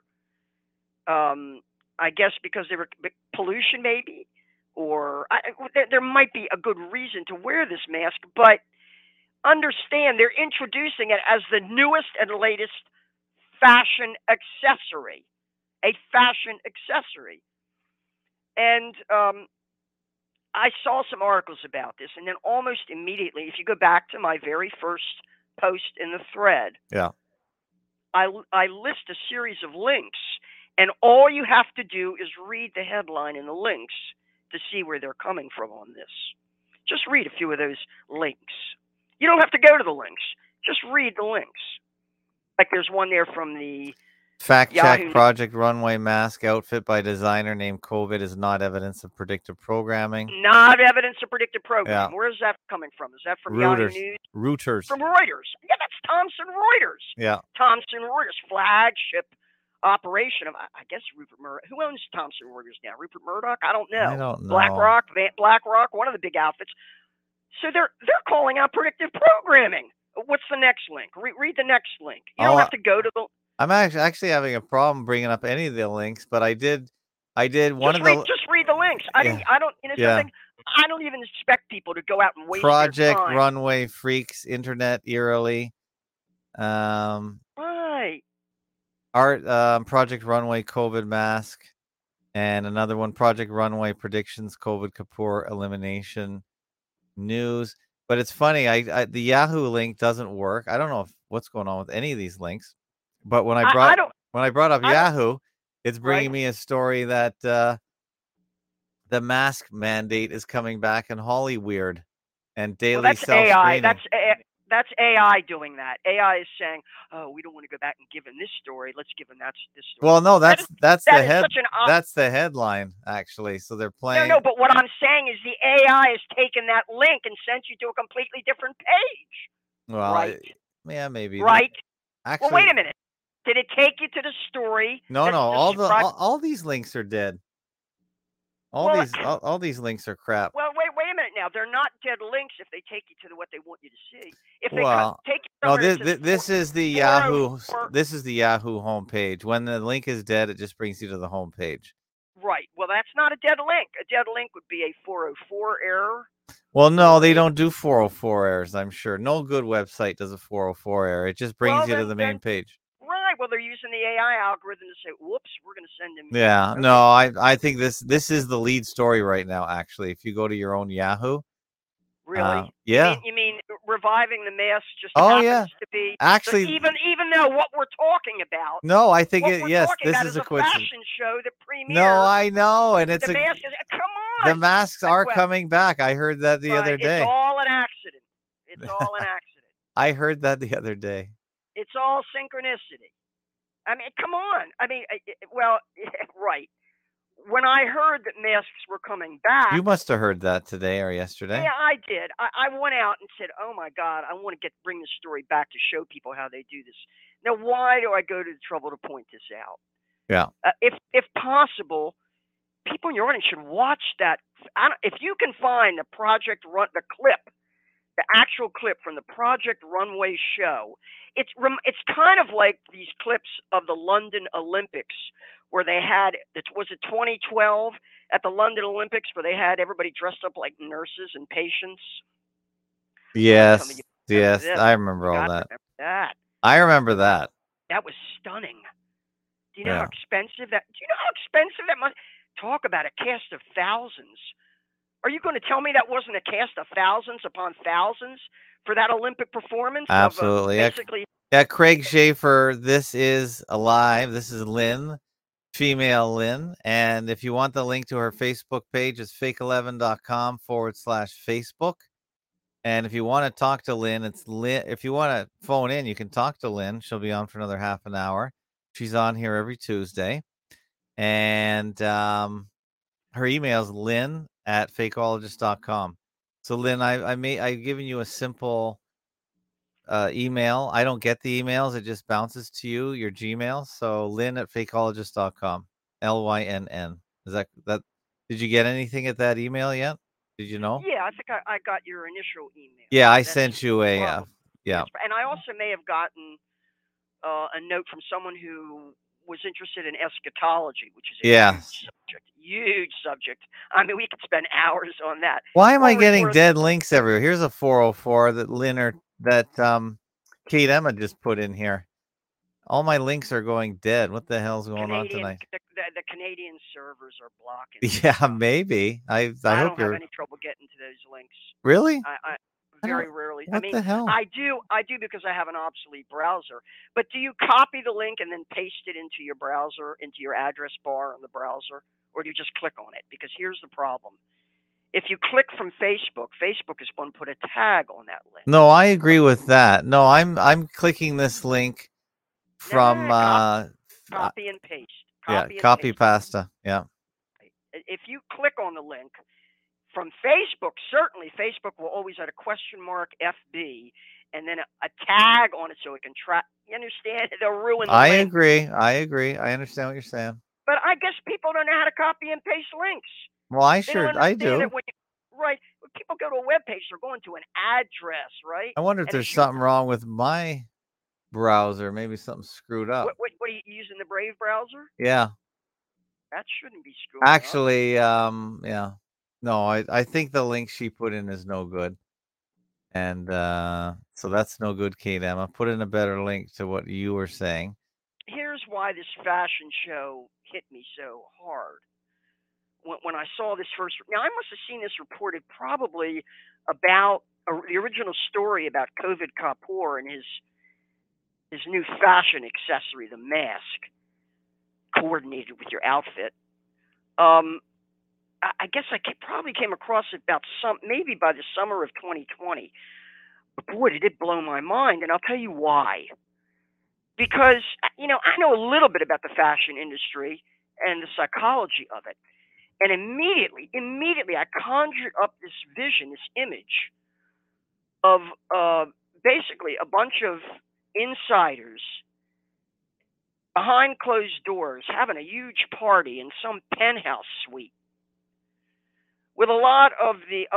I guess because there were pollution, maybe, or there might be a good reason to wear this mask, but understand they're introducing it as the newest and latest fashion accessory, a fashion accessory. And I saw some articles about this, and then almost immediately, if you go back to my very first post in the thread, I list a series of links, and all you have to do is read the headline and the links to see where they're coming from on this. Just read a few of those links. You don't have to go to the links. Just read the links. Like there's one there from the
Fact check: Project Runway mask outfit by designer named Kovid is not evidence of predictive programming.
Not evidence of predictive programming. Yeah. Where is that coming from? Is that from Yahoo News?
Reuters.
From Reuters. Yeah, that's Thomson Reuters.
Yeah.
Thomson Reuters flagship operation of, I guess, Rupert Murdoch. Who owns Thomson Reuters now? Rupert Murdoch? I don't know.
I don't know.
BlackRock, one of the big outfits. So they're calling out predictive programming. What's the next link? Read the next link. You don't have to go to the.
I'm actually having a problem bringing up any of the links, but I did one of the.
Just read the links. I don't. Something. I don't even expect people to go out and waste
Project
their time.
Runway freaks internet eerily.
Right.
Art Project Runway COVID mask, and another one Project Runway predictions Kovid Kapoor elimination news. But it's funny, the Yahoo link doesn't work. I don't know what's going on with any of these links. But when I brought up Yahoo, it's bringing me a story that the mask mandate is coming back in Hollywood, and daily self-screening.
That's AI doing that. AI is saying, "Oh, we don't want to go back and give him this story. Let's give him this story."
Well, no, that's the headline actually. So they're playing.
No, but what I'm saying is the AI has taken that link and sent you to a completely different page.
Well,
right?
Yeah, maybe.
Right.
Actually,
well, wait a minute. Did it take you to the story?
No,
that's
all
described-
all these links are dead. All
Well,
all these links are crap.
Well, wait a minute now. They're not dead links if they take you to what they want you to see. If they
Well,
take you
no,
somewhere that says
this is the
404
This is the Yahoo homepage. When the link is dead, it just brings you to the homepage.
Right. Well, that's not a dead link. A dead link would be a 404 error.
Well, no, they don't do 404 errors, I'm sure. No good website does a 404 error. It just brings you to the main page.
Right. Well, they're using the AI algorithm to say, "Whoops, we're going to send him."
Yeah.
Okay.
No, I think this is the lead story right now. Actually, if you go to your own Yahoo.
Really?
Yeah.
You mean reviving the mask just
Oh,
happens
yeah.
to be
Actually,
even though what we're talking about.
no, I think
what we're
yes,
talking
this
about
is a
a
coincidence.
fashion show that premiered.
No, I know, and it's
the mask is, come on.
the masks are
Well,
coming back. I heard that the other day.
It's all an accident. It's all an accident.
I heard that the other day.
It's all synchronicity. I mean, come on. I mean, well, right. When I heard that masks were coming back,
You must have heard that today or yesterday.
yeah, I did. I went out and said, "Oh my God, I want to bring the story back to show people how they do this." Now, why do I go to the trouble to point this out?
Yeah.
If possible, people in your audience should watch that. If you can find the actual clip from the Project Runway show, it's kind of like these clips of the London Olympics where they had, was it 2012 at the London Olympics where they had everybody dressed up like nurses and patients?
Yes.
Remember
Yes,
this.
I remember all
Gotta
that.
remember that.
I remember that.
That was stunning. Do you know
Yeah.
how expensive that? Do you know how expensive that must? Talk about a cast of thousands. Are you going to tell me that wasn't a cast of thousands upon thousands for that Olympic performance?
Absolutely.
Basically.
Yeah, Craig Schaefer, this is alive. This is Lynn, female Lynn. And if you want the link to her Facebook page, it's fake11.com/Facebook. And if you want to talk to Lynn, it's Lynn. If you want to phone in, you can talk to Lynn. She'll be on for another half an hour. She's on here every Tuesday. And her email is lynn@fakeologist.com. So Lynn, I've given you a simple email. I don't get the emails. It just bounces to you, your Gmail. So lynn@fakeologist.com. LYNN. Is that? Did you get anything at that email yet? Did you know?
Yeah, I think I got your initial email.
Yeah, I
That's
sent you a
yeah. And I also may have gotten a note from someone who was interested in eschatology, which is a huge subject. I mean, we could spend hours on that.
Why am I getting dead links everywhere? Here's a 404 that Kate Emma just put in here. All my links are going dead. What the hell's going on tonight?
The Canadian servers are blocking.
Yeah, maybe. I hope
don't have any trouble getting to those links.
Really?
I very rarely.
What the hell?
I do because I have an obsolete browser. But do you copy the link and then paste it into your browser, into your address bar on the browser, or do you just click on it? Because here's the problem. If you click from Facebook, Facebook is going to put a tag on that link.
No, I agree with that. No, I'm clicking this link from
copy and paste.
Copy pasta. Yeah.
If you click on the link from Facebook, certainly Facebook will always add a question mark FB and then a tag on it so it can track. You understand? They'll ruin the link.
I agree. I understand what you're saying.
But I guess people don't know how to copy and paste links.
Well, I do.
Right. When people go to a web page, they're going to an address, right?
I wonder if there's something wrong with my browser. Maybe something's screwed up.
What are you using, the Brave browser?
Yeah.
That shouldn't be screwed up.
Actually, yeah. No, I think the link she put in is no good. And so that's no good, Kate Emma. Put in a better link to what you were saying.
Here's why this fashion show hit me so hard. When I saw this first, now I must have seen this reported probably about the original story about Covid Kapoor and his new fashion accessory, the mask, coordinated with your outfit. I guess I probably came across it maybe by the summer of 2020. But boy, did it blow my mind, and I'll tell you why. Because, I know a little bit about the fashion industry and the psychology of it. And immediately, I conjured up this vision, this image of basically a bunch of insiders behind closed doors, having a huge party in some penthouse suite with a lot of the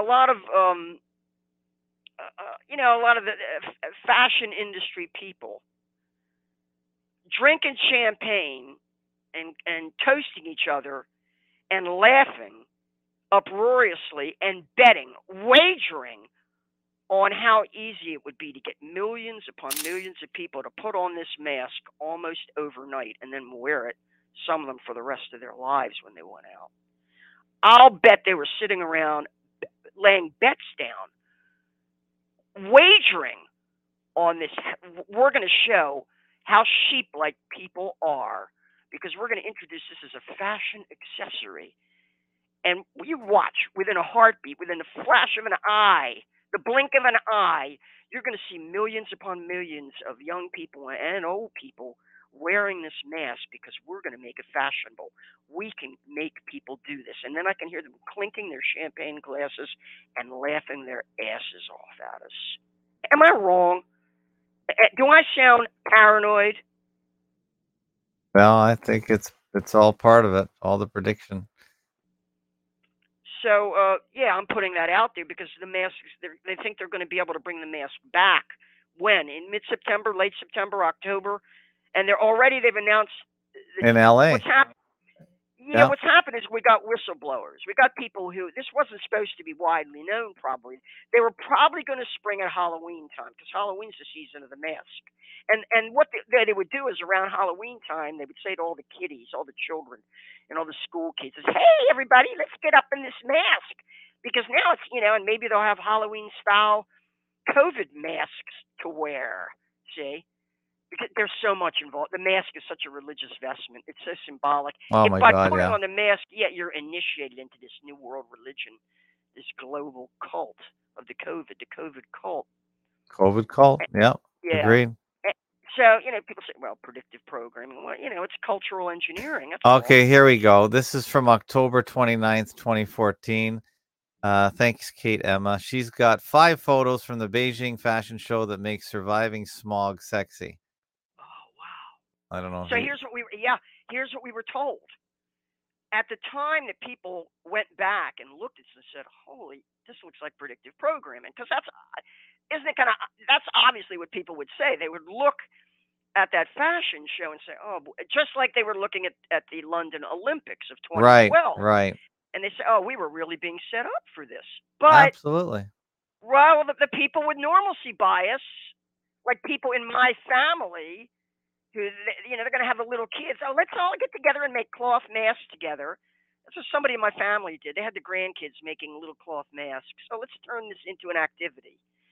fashion industry people drinking champagne and toasting each other and laughing uproariously and betting, wagering on how easy it would be to get millions upon millions of people to put on this mask almost overnight and then wear it, some of them for the rest of their lives when they went out. I'll bet they were sitting around laying bets down, wagering on this. We're going to show how sheep-like people are because we're going to introduce this as a fashion accessory. And you watch, within a heartbeat, within the flash of an eye, the blink of an eye, you're going to see millions upon millions of young people and old people wearing this mask because we're going to make it fashionable. We can make people do this. And then I can hear them clinking their champagne glasses and laughing their asses off at us. Am I wrong? Do I sound paranoid?
Well, I think it's all part of it, all the prediction.
So, yeah, I'm putting that out there because the masks, they think they're going to be able to bring the mask back. When? In mid-September, late September, October? And they've announced.
In L.A.
What's happened? Yeah, what's happened is we got whistleblowers. We got people who, this wasn't supposed to be widely known probably. They were probably going to spring at Halloween time because Halloween's the season of the mask. And what they would do is around Halloween time, they would say to all the kiddies, all the children, and all the school kids, hey, everybody, let's get up in this mask. Because now it's, and maybe they'll have Halloween-style COVID masks to wear, see? Because there's so much involved. The mask is such a religious vestment. It's so symbolic.
Oh, my
by
God,
putting
yeah.
on the mask, you're initiated into this new world religion, this global cult of the COVID cult.
COVID cult, yeah. Agreed.
So, people say, well, predictive programming. Well, it's cultural engineering. That's
okay,
all.
here we go. This is from October 29th, 2014. Thanks, Kate Emma. She's got 5 photos from the Beijing fashion show that makes surviving smog sexy.
Oh, wow.
I don't know.
So here's what we were told. At the time that people went back and looked at this and said, holy, this looks like predictive programming. Because that's obviously what people would say. They would look at that fashion show and say, oh, just like they were looking at the London Olympics of 2012.
Right.
And they say, oh, we were really being set up for this. But
absolutely.
Well, the people with normalcy bias, like people in my family, who, they're going to have the little kids. Oh, let's all get together and make cloth masks together. That's what somebody in my family did. They had the grandkids making little cloth masks. So let's turn this into an activity,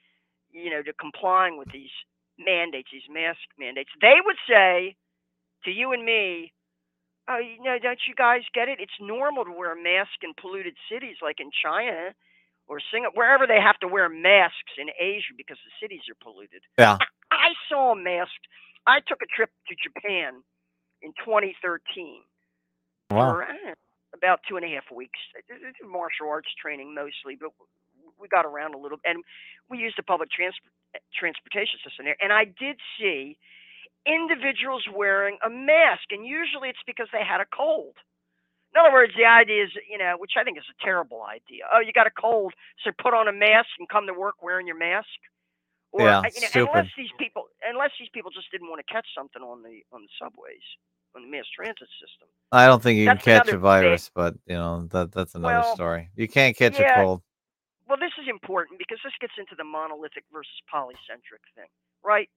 to complying with these mandates, these mask mandates. They would say to you and me, oh, don't you guys get it? It's normal to wear a mask in polluted cities like in China or Singapore, wherever they have to wear masks in Asia because the cities are polluted.
Yeah.
I saw a mask. I took a trip to Japan in 2013 for about 2.5 weeks. Martial arts training mostly, but we got around a little, and we used the public transportation system there. And I did see individuals wearing a mask, and usually it's because they had a cold. In other words, the idea is, which I think is a terrible idea. Oh, you got a cold, so put on a mask and come to work wearing your mask. Or, unless these people just didn't want to catch something on the subways, on the mass transit system.
I don't think you can catch a virus, but that's another story. You can't catch a cold.
Well, this is important because this gets into the monolithic versus polycentric thing, right?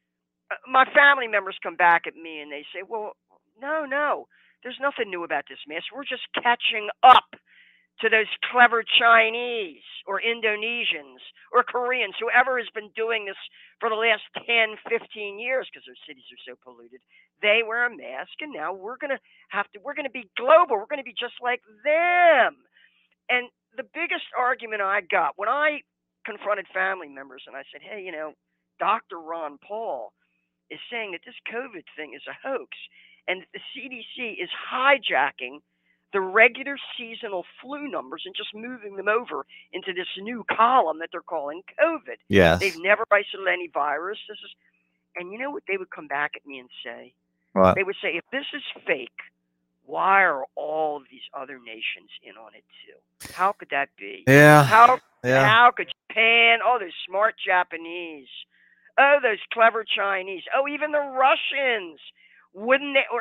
My family members come back at me and they say, well, no, there's nothing new about this mask. We're just catching up to those clever Chinese or Indonesians or Koreans, whoever has been doing this for the last 10, 15 years because their cities are so polluted. They wear a mask, and now we're going to be global. We're going to be just like them. And the biggest argument I got when I confronted family members and I said, hey, Dr. Ron Paul is saying that this COVID thing is a hoax and the CDC is hijacking the regular seasonal flu numbers and just moving them over into this new column that they're calling COVID.
Yes.
They've never isolated any virus. And you know what they would come back at me and say?
What?
They would say, if this is fake, why are all of these other nations in on it too? How could that be?
Yeah.
How could Japan? Oh, those smart Japanese. Oh, those clever Chinese. Oh, even the Russians. Wouldn't they?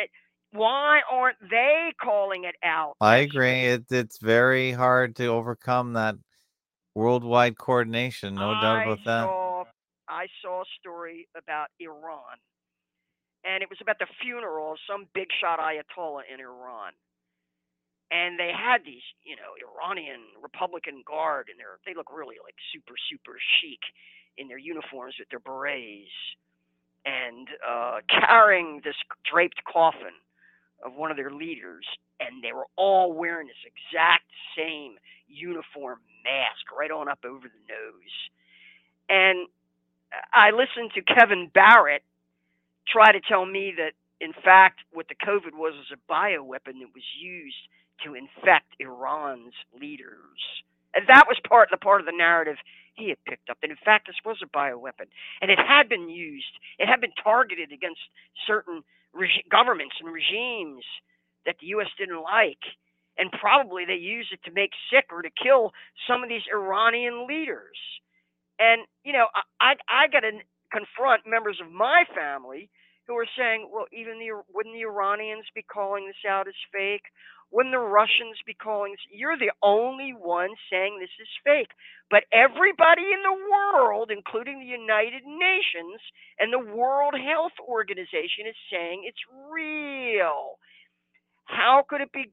Why aren't they calling it out?
I
as
agree.
fake?
It's very hard to overcome that worldwide coordination. No doubt about that.
I saw a story about Iran, and it was about the funeral of some big shot Ayatollah in Iran. And they had these, Iranian Republican Guard, and they look really like super, super chic in their uniforms with their berets, and carrying this draped coffin of one of their leaders, and they were all wearing this exact same uniform mask right on up over the nose. And I listened to Kevin Barrett try to tell me that, in fact, what the COVID was a bioweapon that was used to infect Iran's leaders. And that was part of the narrative he had picked up. That, in fact, this was a bioweapon. And it had been used. It had been targeted against certain governments and regimes that the U.S. didn't like. And probably they used it to make sick or to kill some of these Iranian leaders. And, I got to confront members of my family who are saying, well, wouldn't the Iranians be calling this out as fake? Wouldn't the Russians be calling this? You're the only one saying this is fake. But everybody in the world, including the United Nations and the World Health Organization, is saying it's real. How could it be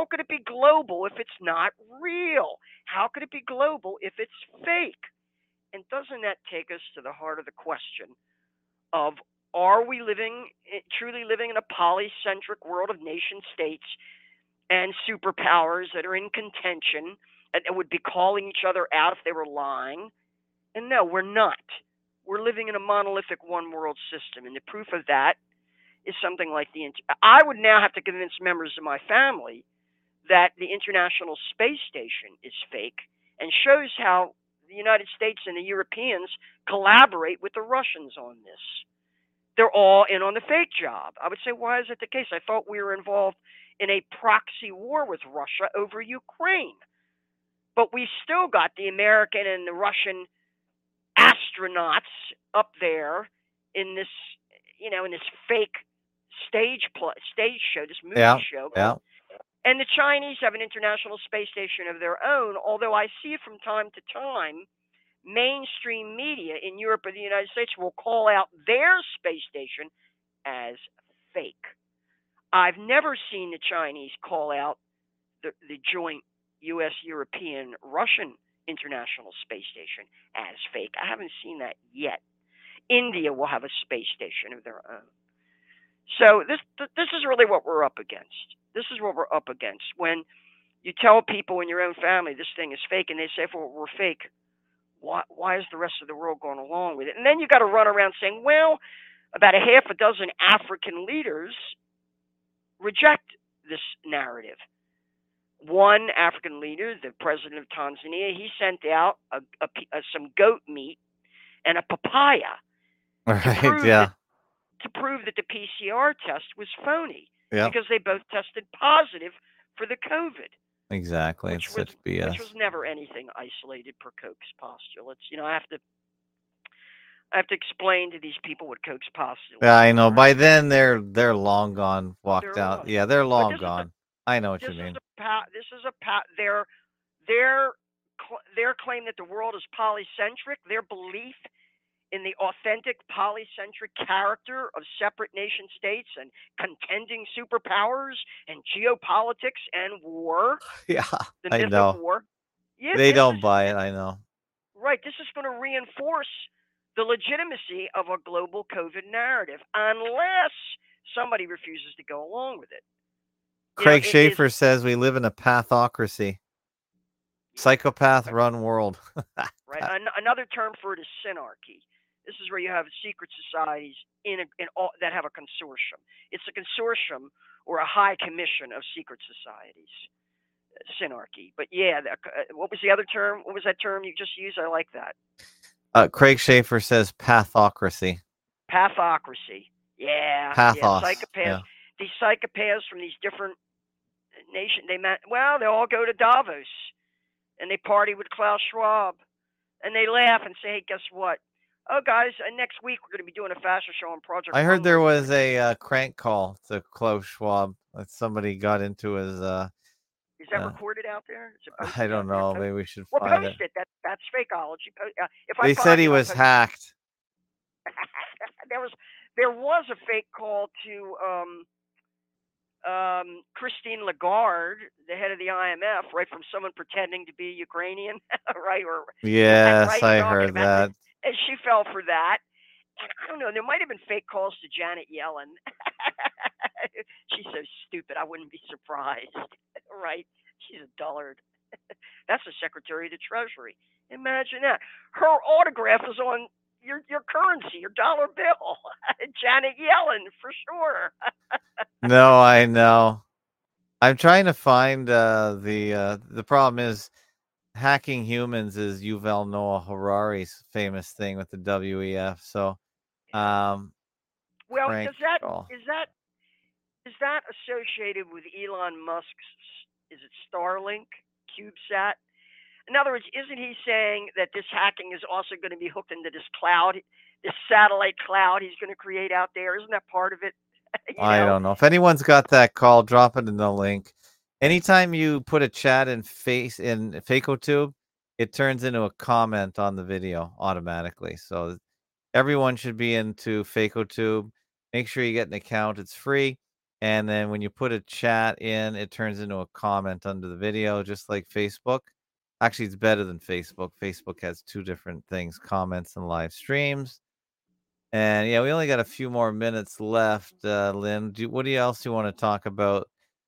global if it's not real? How could it be global if it's fake? And doesn't that take us to the heart of the question of, are we truly living in a polycentric world of nation states and superpowers that are in contention and would be calling each other out if they were lying? And no, we're not. We're living in a monolithic one world system. And the proof of that is something like I would now have to convince members of my family that the International Space Station is fake, and shows how the United States and the Europeans collaborate with the Russians on this. They're all in on the fake job. I would say, why is that the case? I thought we were involved in a proxy war with Russia over Ukraine. But we still got the American and the Russian astronauts up there in this, in this fake stage show, this movie show.
Yeah.
And the Chinese have an International Space Station of their own, although I see from time to time mainstream media in Europe or the United States will call out their space station as fake. I've never seen the Chinese call out the joint U.S., European, Russian International Space Station as fake. I haven't seen that yet. India will have a space station of their own. So this is really what we're up against. This is what we're up against. When you tell people in your own family this thing is fake, and they say, well, we're fake, why is the rest of the world going along with it? And then you got to run around saying, well, about a half a dozen African leaders reject this narrative. One African leader, the president of Tanzania, he sent out some goat meat and a papaya to prove that the PCR test was phony, because they both tested positive for the COVID.
Exactly. It's such BS.
Which was never anything isolated per Koch's postulates. I have to explain to these people what Koch's postulates.
Yeah, I know. By then they're long gone, walked out.
Lost.
Yeah, they're long gone. I know what you mean.
Their claim that the world is polycentric, their belief in the authentic polycentric character of separate nation states and contending superpowers and geopolitics and war.
Yeah,
the myth
I know.
Of war. Yeah,
they don't buy it. I know.
Right. This is going to reinforce the legitimacy of a global COVID narrative, unless somebody refuses to go along with it.
Craig Schaefer says we live in a pathocracy. Psychopath-run world.
Right. Another term for it is synarchy. This is where you have secret societies that have a consortium. It's a consortium or a high commission of secret societies. Synarchy. But yeah, what was the other term? What was that term you just used? I like that.
Craig Schaefer says pathocracy.
Pathocracy. Yeah,
Pathos.
psychopaths.
Yeah.
These psychopaths from these different nations, they all go to Davos and they party with Klaus Schwab and they laugh and say, hey, guess what? Oh, guys, next week we're going to be doing a fashion show on Project
I heard there
Runway.
was a crank call to Klaus Schwab that somebody got into his.
Is that recorded out there? Is it posted
I don't
out there?
know. Maybe we should
Well,
find
post
it.
That's fakeology. If I
They
find
said he
it, I'll
was
post it.
hacked.
there was a fake call to Christine Lagarde, the head of the IMF, right, from someone pretending to be Ukrainian, right? Or
Yes,
right,
I
talking
heard
about
that.
it. And she fell for that. And I don't know, there might have been fake calls to Janet Yellen. She's so stupid, I wouldn't be surprised, right? She's a dullard. That's the Secretary of the Treasury. Imagine that. Her autograph is on your currency, your dollar bill. Janet Yellen, for sure.
No, I know. I'm trying to find the problem is hacking humans is Yuval Noah Harari's famous thing with the WEF. So,
well,
crank call.
is that associated with Elon Musk's? Is it Starlink, CubeSat? In other words, isn't he saying that this hacking is also going to be hooked into this cloud, this satellite cloud he's going to create out there? Isn't that part of it?
I don't know. If anyone's got that call, drop it in the link. Anytime you put a chat in FacoTube, it turns into a comment on the video automatically. So everyone should be into FacoTube. Make sure you get an account. It's free. And then when you put a chat in, it turns into a comment under the video, just like Facebook. Actually, it's better than Facebook. Facebook has two different things, comments and live streams. And yeah, we only got a few more minutes left, Lynn. What else do you want to talk about?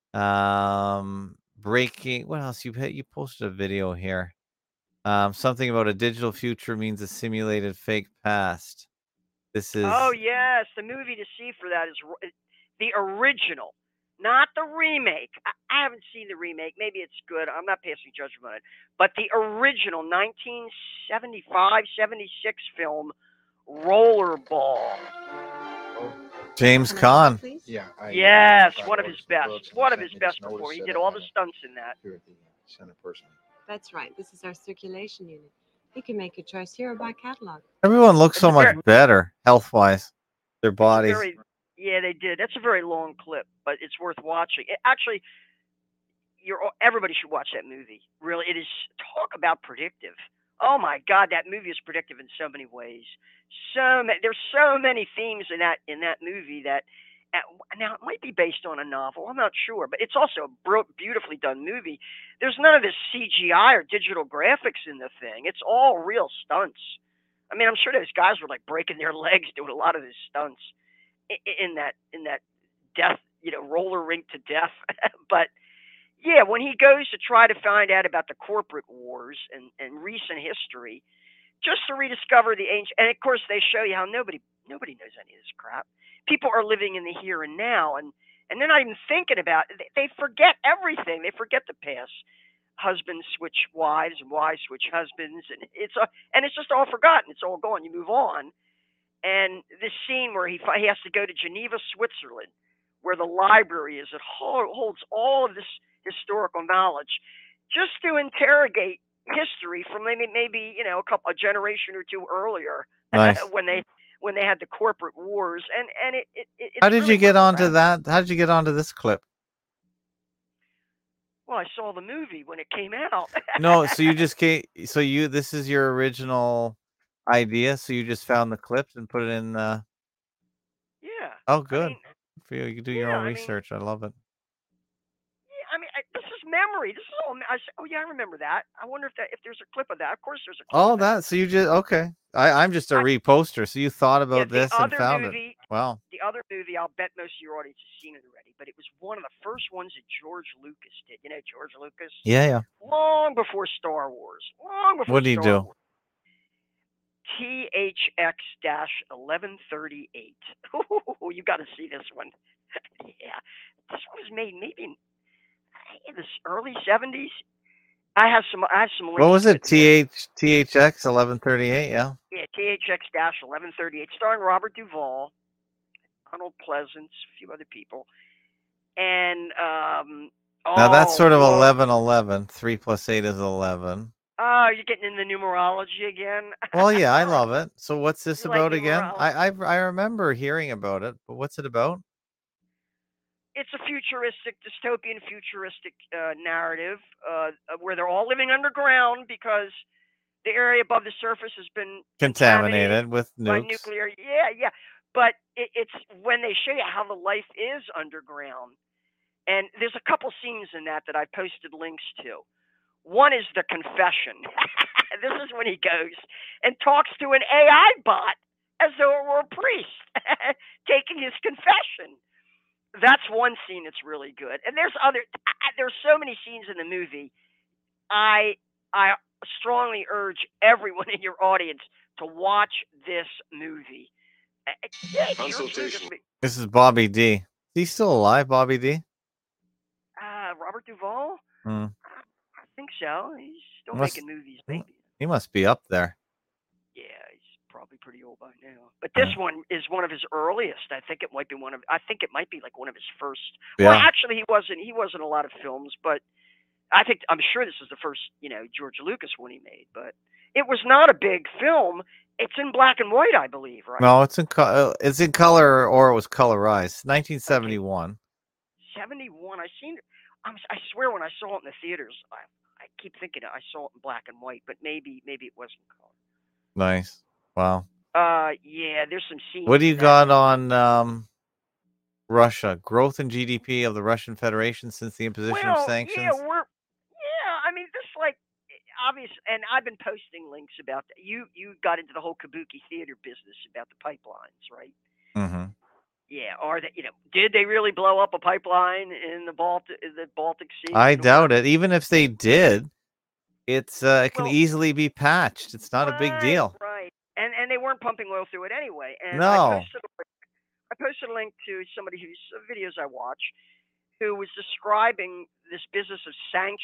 Breaking. What else you posted a video here? Something about a digital future means a simulated fake past. This is.
Oh yes, the movie to see for that is the original, not the remake. I haven't seen the remake. Maybe it's good. I'm not passing judgment on it. But the original 1975, 76 film, Rollerball.
James Caan.
Yeah.
Yes, one of his best. One of his best before. He did all the stunts in that.
Here at the center personally.
That's right. This is our circulation unit. You can make a choice here or by catalog.
Everyone looks so much better health-wise. Their bodies.
Yeah, they did. That's a very long clip, but it's worth watching. Actually, everybody should watch that movie. Really, it is. Talk about predictive. Oh my God, that movie is predictive in so many ways. There's so many themes in that movie that. Now it might be based on a novel. I'm not sure, but it's also a beautifully done movie. There's none of this CGI or digital graphics in the thing. It's all real stunts. I mean, I'm sure those guys were like breaking their legs doing a lot of these stunts in that death, roller rink to death. But yeah, when he goes to try to find out about the corporate wars and recent history, just to rediscover the ancient, and of course they show you how nobody knows any of this crap. People are living in the here and now, and they're not even thinking about it. They forget everything. They forget the past. Husbands switch wives, and wives switch husbands, and it's just all forgotten. It's all gone. You move on. And this scene where he has to go to Geneva, Switzerland, where the library is, it holds all of this historical knowledge, just to interrogate history from maybe a generation or two earlier.
Nice.
when they had the corporate wars, and it
How did you get onto that? How did you get onto this clip?
Well, I saw the movie when it came out.
No, so you just came. So this is your original idea. So you just found the clips and put it in.
Yeah.
Oh, good. For you, you can do your own research. I love it.
Yeah, this is memory. This is all. Oh yeah, I remember that. I wonder if there's a clip of that. Of course, there's a clip.
Oh, that. So you just okay. I'm just a reposter. So you thought about this and found it. Wow.
The other movie, I'll bet most of your audience has seen it already, but it was one of the first ones that George Lucas did. You know George Lucas?
Yeah.
Long before Star Wars.
What did he do?
THX-1138. Oh, you got to see this one. Yeah, this one was made maybe in the early 70s. I have some links.
What was it? THX 1138. Yeah.
Yeah, THX-1138, starring Robert Duvall. Donald Pleasance, a few other people, and
Now that's sort of
Lord.
11-11. 3 plus 8 is 11.
Oh, you're getting into numerology again.
Well, yeah, I love it. So what's this
You like
about again?
numerology?
I remember hearing about it, but what's it about?
It's a futuristic, dystopian, futuristic narrative where they're all living underground because the area above the surface has been
Contaminated with
by
nukes.
nuclear. Yeah. But it's when they show you how the life is underground. And there's a couple scenes in that I posted links to. One is the confession. This is when he goes and talks to an AI bot as though it were a priest taking his confession. That's one scene that's really good. And there's so many scenes in the movie. I strongly urge everyone in your audience to watch this movie.
Consultation.
This is Bobby D. Is he still alive, Bobby D?
Robert Duvall?
Hmm.
I think so. He's still
Must-
making movies, maybe.
He must be up there.
Yeah, he's probably pretty old by now. But this one is one of his earliest. I think it might be one of his first.
Yeah.
Well, actually, he wasn't in a lot of films, but I'm sure this is the first, George Lucas one he made. But it was not a big film. It's in black and white, I believe, right?
No, it's in color, or it was colorized. 1971.
71. I swear when I saw it in the theaters, I keep thinking I saw it in black and white, but maybe it wasn't color.
Nice. Wow.
Yeah, there's some scenes.
What do you got on Russia? Growth in GDP of the Russian Federation since the imposition of sanctions?
I mean, this obvious, and I've been posting links about that. You got into the whole kabuki theater business about the pipelines, right?
Mm-hmm.
Yeah, or that did they really blow up a pipeline in the Baltic Sea?
I doubt it. Even if they did, it can easily be patched. It's not a big deal.
Right. And they weren't pumping oil through it anyway. And
no.
I posted a link to somebody whose videos I watch, who was describing this business of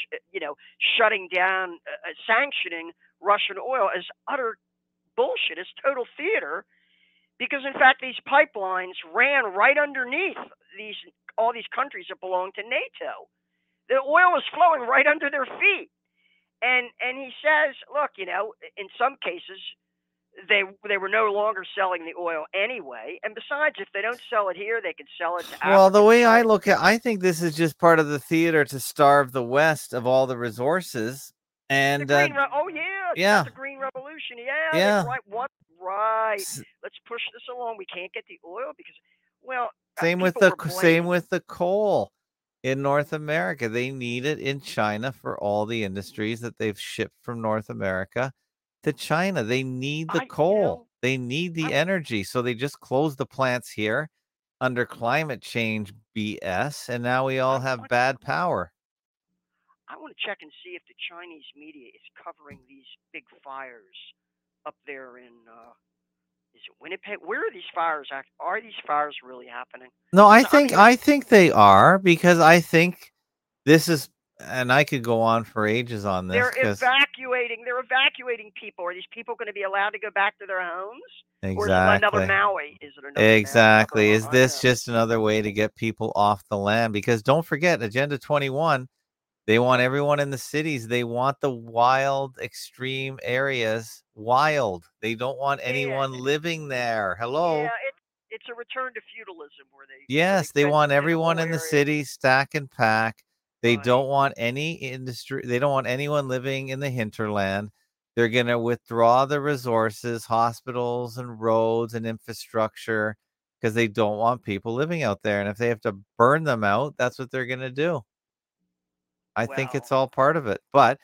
shutting down, sanctioning Russian oil as utter bullshit, as total theater. Because in fact, these pipelines ran right underneath all these countries that belong to NATO. The oil was flowing right under their feet, and he says, look, in some cases, they were no longer selling the oil anyway, and besides, if they don't sell it here, they can sell it to Africa.
Well, the way I look at, I think this is just part of the theater to starve the West of all the resources. And
the Green Revolution. Yeah. Right. Let's push this along. We can't get the oil because,
same with the coal in North America. They need it in China for all the industries that they've shipped from North America to China. They need the coal. They need the energy. So they just closed the plants here under climate change BS, and now we all have bad power.
I want to check and see if the Chinese media is covering these big fires up there in is it Winnipeg? Where are these fires? Are these fires really happening?
No, I think they are, because I think this is, and I could go on for ages on this.
They're evacuating people. Are these people going to be allowed to go back to their homes?
Exactly.
Or is it another Maui?
Exactly. Is this just another way to get people off the land? Because don't forget, Agenda 21. They want everyone in the cities. They want the wild, extreme areas wild. They don't want anyone living there. Hello.
Yeah, it's a return to feudalism where they.
Yes, they want everyone in the city, stack and pack. They don't want any industry. They don't want anyone living in the hinterland. They're going to withdraw the resources, hospitals and roads and infrastructure, because they don't want people living out there. And if they have to burn them out, that's what they're going to do. I think it's all part of it, but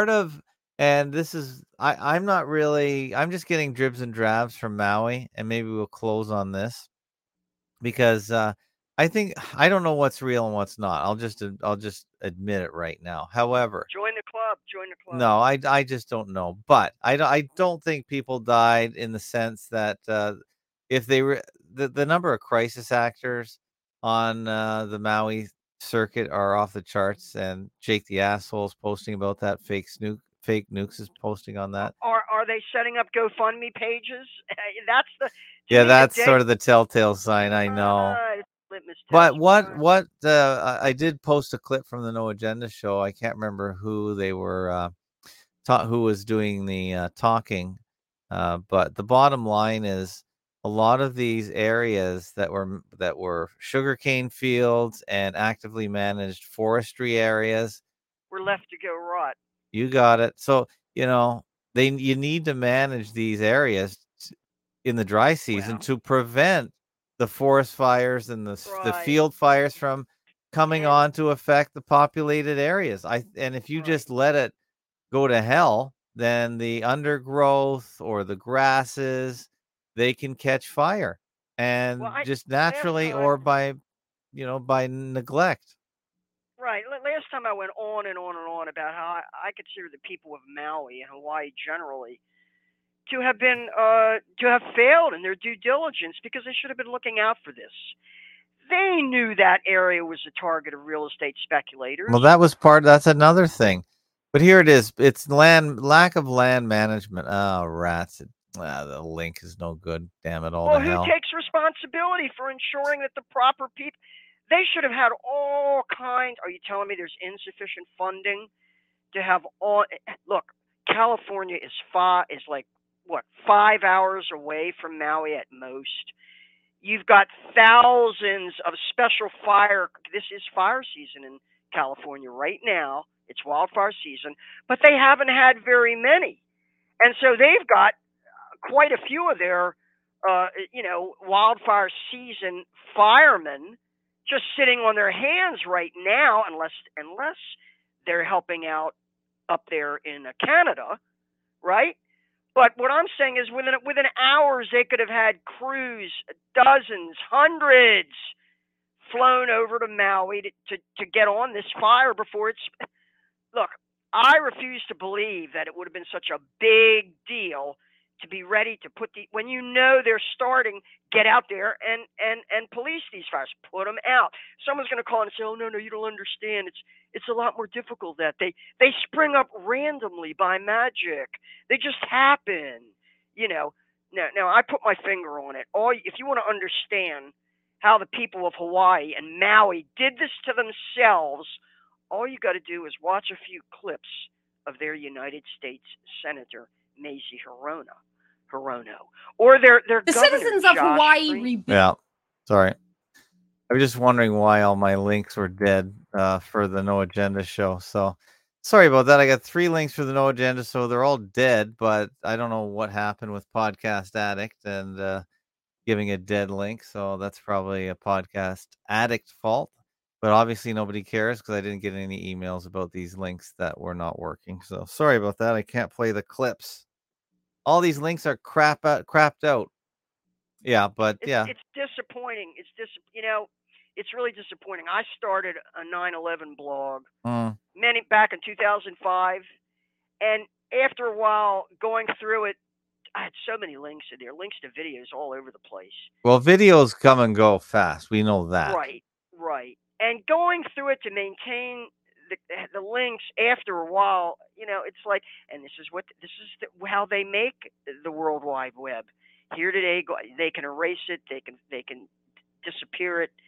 and this is, I'm not really, I'm just getting dribs and drabs from Maui, and maybe we'll close on this because I think, I don't know what's real and what's not. I'll just admit it right now. However,
join the club.
No, I just don't know, but I don't think people died in the sense that if they were, the number of crisis actors on the Maui circuit are off the charts, and Jake the Asshole's posting about that. Fake Nukes is posting on that.
Are they setting up GoFundMe pages?
Yeah,
me,
that's
a
sort of the telltale sign. I know.
it's a litmus
But
test,
what
right?
what I did post a clip from the No Agenda show. I can't remember who they were who was doing the talking. But the bottom line is a lot of these areas that were sugarcane fields and actively managed forestry areas.
We're left to go rot.
You got it. So, you need to manage these areas in the dry season
Well,
to prevent the forest fires and the
right.
field fires from coming
And
on to affect the populated areas. And if you
right.
just let it go to hell, then the undergrowth or the grasses, they can catch fire, and
Well,
just
last
naturally
time,
or by neglect.
right? Last time I went on and on and on about how I consider the people of Maui and Hawaii generally to have been to have failed in their due diligence because they should have been looking out for this. They knew that area was a target of real estate speculators.
Well, that's another thing. But here it is. It's lack of land management. Oh, rats. The link is no good. Damn it all
Well,
to
who
hell.
takes responsibility for ensuring that the proper people? They should have had all kinds. Are you telling me there's insufficient funding to have all? Look, California is like what 5 hours away from Maui at most. You've got thousands of special fire. This is fire season in California right now. It's wildfire season, but they haven't had very many, and so they've got quite a few of their, wildfire season firemen just sitting on their hands right now, unless they're helping out up there in Canada, right? But what I'm saying is, within hours, they could have had crews, dozens, hundreds, flown over to Maui to get on this fire before it's. Look, I refuse to believe that it would have been such a big deal to be ready to put when they're starting, get out there and police these fires, put them out. Someone's going to call and say, "Oh no, you don't understand. It's a lot more difficult that they spring up randomly by magic. They just happen, you know." Now I put my finger on it. If you want to understand how the people of Hawaii and Maui did this to themselves, all you got to do is watch a few clips of their United States Senator Mazie Hirono, or their
The
governor
citizens of
Josh
Hawaii
Green.
Yeah. Sorry. I was just wondering why all my links were dead for the No Agenda show. So sorry about that. I got 3 links for the No Agenda, so they're all dead, but I don't know what happened with Podcast Addict and giving a dead link. So that's probably a Podcast Addict fault. But obviously nobody cares because I didn't get any emails about these links that were not working. So sorry about that. I can't play the clips. All these links are crapped out. Yeah, but yeah.
It's disappointing. It's really disappointing. I started a 9/11 blog back in 2005, and after a while going through it, I had so many links in there, links to videos all over the place.
Well, videos come and go fast. We know that.
Right. And going through it to maintain the links after a while, it's like, and this is how they make the World Wide Web. Here today, they can erase it. They can disappear it.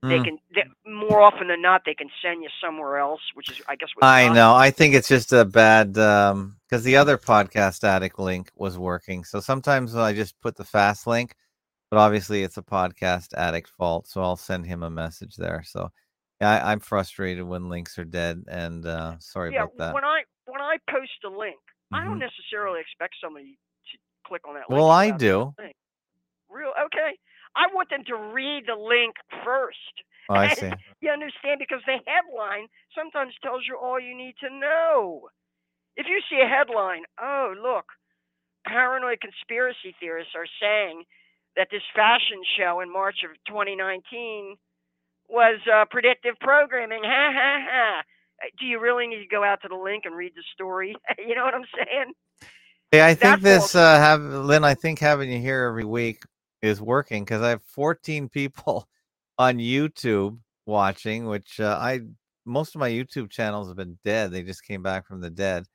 More often than not, they can send you somewhere else, which is, I guess, what
I know. I think it's just a bad because the other Podcast Addict link was working. So sometimes I just put the fast link, but obviously it's a Podcast Addict fault. So I'll send him a message there. So yeah, I'm frustrated when links are dead, and sorry about that.
When I post a link, I don't necessarily expect somebody to click on that link.
Well, I do.
Okay. I want them to read the link first.
Oh, I see.
You understand? Because the headline sometimes tells you all you need to know. If you see a headline, oh, look, paranoid conspiracy theorists are saying that this fashion show in March of 2019 was predictive programming. Ha, ha, ha. Do you really need to go out to the link and read the story? You know what I'm saying?
Hey, I think Lynn, I think having you here every week is working because I have 14 people on YouTube watching, which most of my YouTube channels have been dead. They just came back from the dead.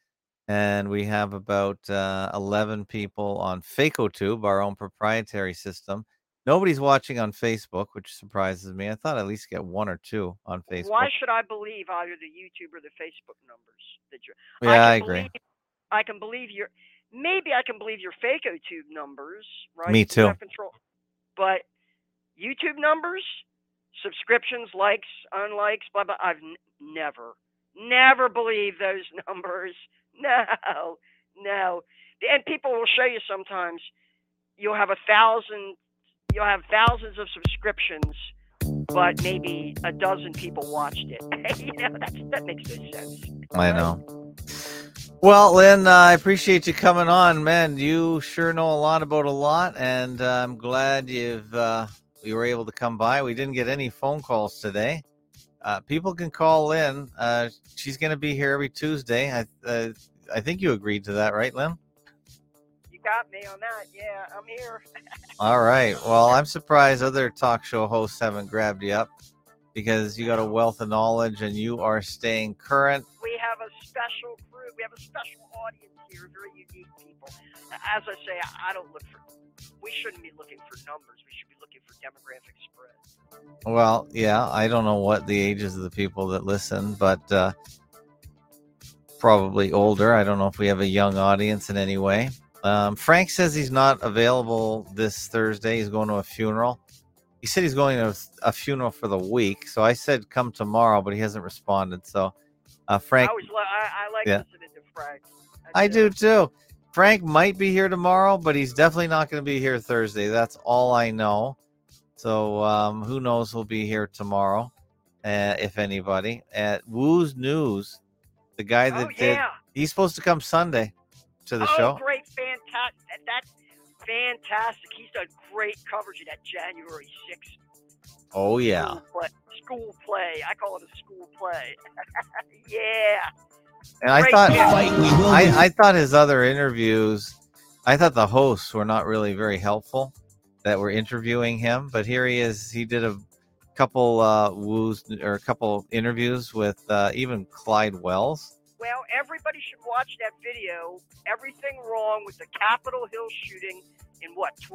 And we have about 11 people on FakoTube, our own proprietary system. Nobody's watching on Facebook, which surprises me. I thought I'd at least get 1 or 2 on Facebook.
Why should I believe either the YouTube or the Facebook numbers that you're?
Yeah, I agree.
I can believe your. Maybe I can believe your FakoTube numbers, right?
Me too.
You have control. But YouTube numbers, subscriptions, likes, unlikes, blah blah. I've never believed those numbers. No. And people will show you sometimes. You'll have thousands of subscriptions, but maybe a dozen people watched it. That makes no sense.
I know. Well, Lynn, I appreciate you coming on, man. You sure know a lot about a lot, and I'm glad you were able to come by. We didn't get any phone calls today. People can call Lynn. She's going to be here every Tuesday. I think you agreed to that, right, Lynn?
You got me on that. Yeah, I'm here.
All right. Well, I'm surprised other talk show hosts haven't grabbed you up because you got a wealth of knowledge and you are staying current.
We have a special crew. We have a special audience here, very unique people. As I say, we shouldn't be looking for numbers. We should be looking for demographic spread.
Well, yeah, I don't know what the ages of the people that listen, but probably older. I don't know if we have a young audience in any way. Frank says he's not available this Thursday. He's going to a funeral. He said he's going to a funeral for the week. So I said come tomorrow, but he hasn't responded. So Frank,
I like listening to Frank.
I do too. Frank might be here tomorrow, but he's definitely not going to be here Thursday. That's all I know. So who knows who'll be here tomorrow, if anybody. At Woo's News, the guy that he's supposed to come Sunday to the show.
Oh, great, fantastic. That's fantastic. He's done great coverage of that January 6th.
Oh, yeah.
School play. I call it a school play. Yeah.
And I thought his other interviews, I thought the hosts were not really very helpful that were interviewing him. But here he is. He did a couple interviews with even Clyde Wells.
Well, everybody should watch that video. Everything wrong with the Capitol Hill shooting in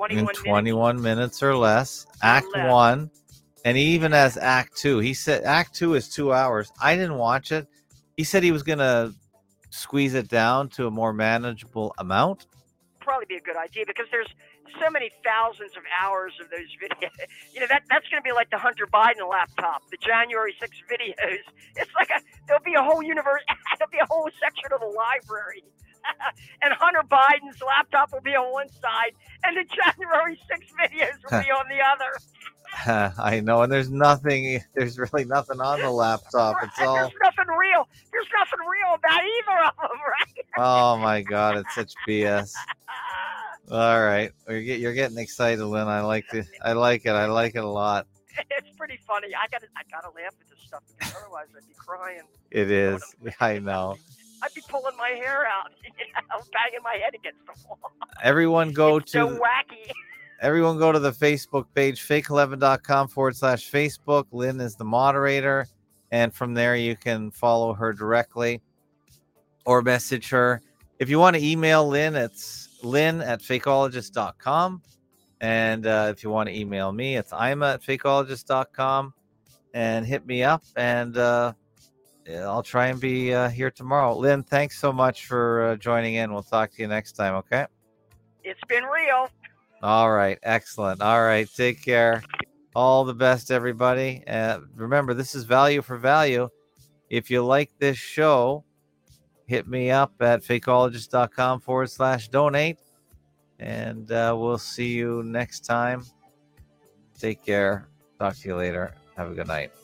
21 minutes or less. Act 1. And he even has Act 2. He said Act 2 is 2 hours. I didn't watch it. He said he was going to squeeze it down to a more manageable amount.
Probably be a good idea because there's so many thousands of hours of those videos. That's going to be like the Hunter Biden laptop, the January 6th videos. It's like there'll be a whole universe, there'll be a whole section of the library. And Hunter Biden's laptop will be on one side and the January 6th videos will be on the other.
I know, and there's really nothing on the laptop. It's all.
There's nothing real about either of them, right?
Oh my God, it's such BS. All right, you're getting excited, Lynn. I like it. I like it a lot.
It's pretty funny. I gotta laugh at this stuff because otherwise I'd be crying.
It is. I know.
I'd be pulling my hair out, banging my head against the wall.
Everyone go
it's so wacky.
Everyone go to the Facebook page, fake11.com/Facebook. Lynn is the moderator. And from there, you can follow her directly or message her. If you want to email Lynn, it's lynn@fakeologist.com. And if you want to email me, it's ima@fakeologist.com. And hit me up, and I'll try and be here tomorrow. Lynn, thanks so much for joining in. We'll talk to you next time, okay?
It's been real.
All right. Excellent. All right. Take care. All the best, everybody. Remember, this is value for value. If you like this show, hit me up at fakeologist.com/donate. And we'll see you next time. Take care. Talk to you later. Have a good night.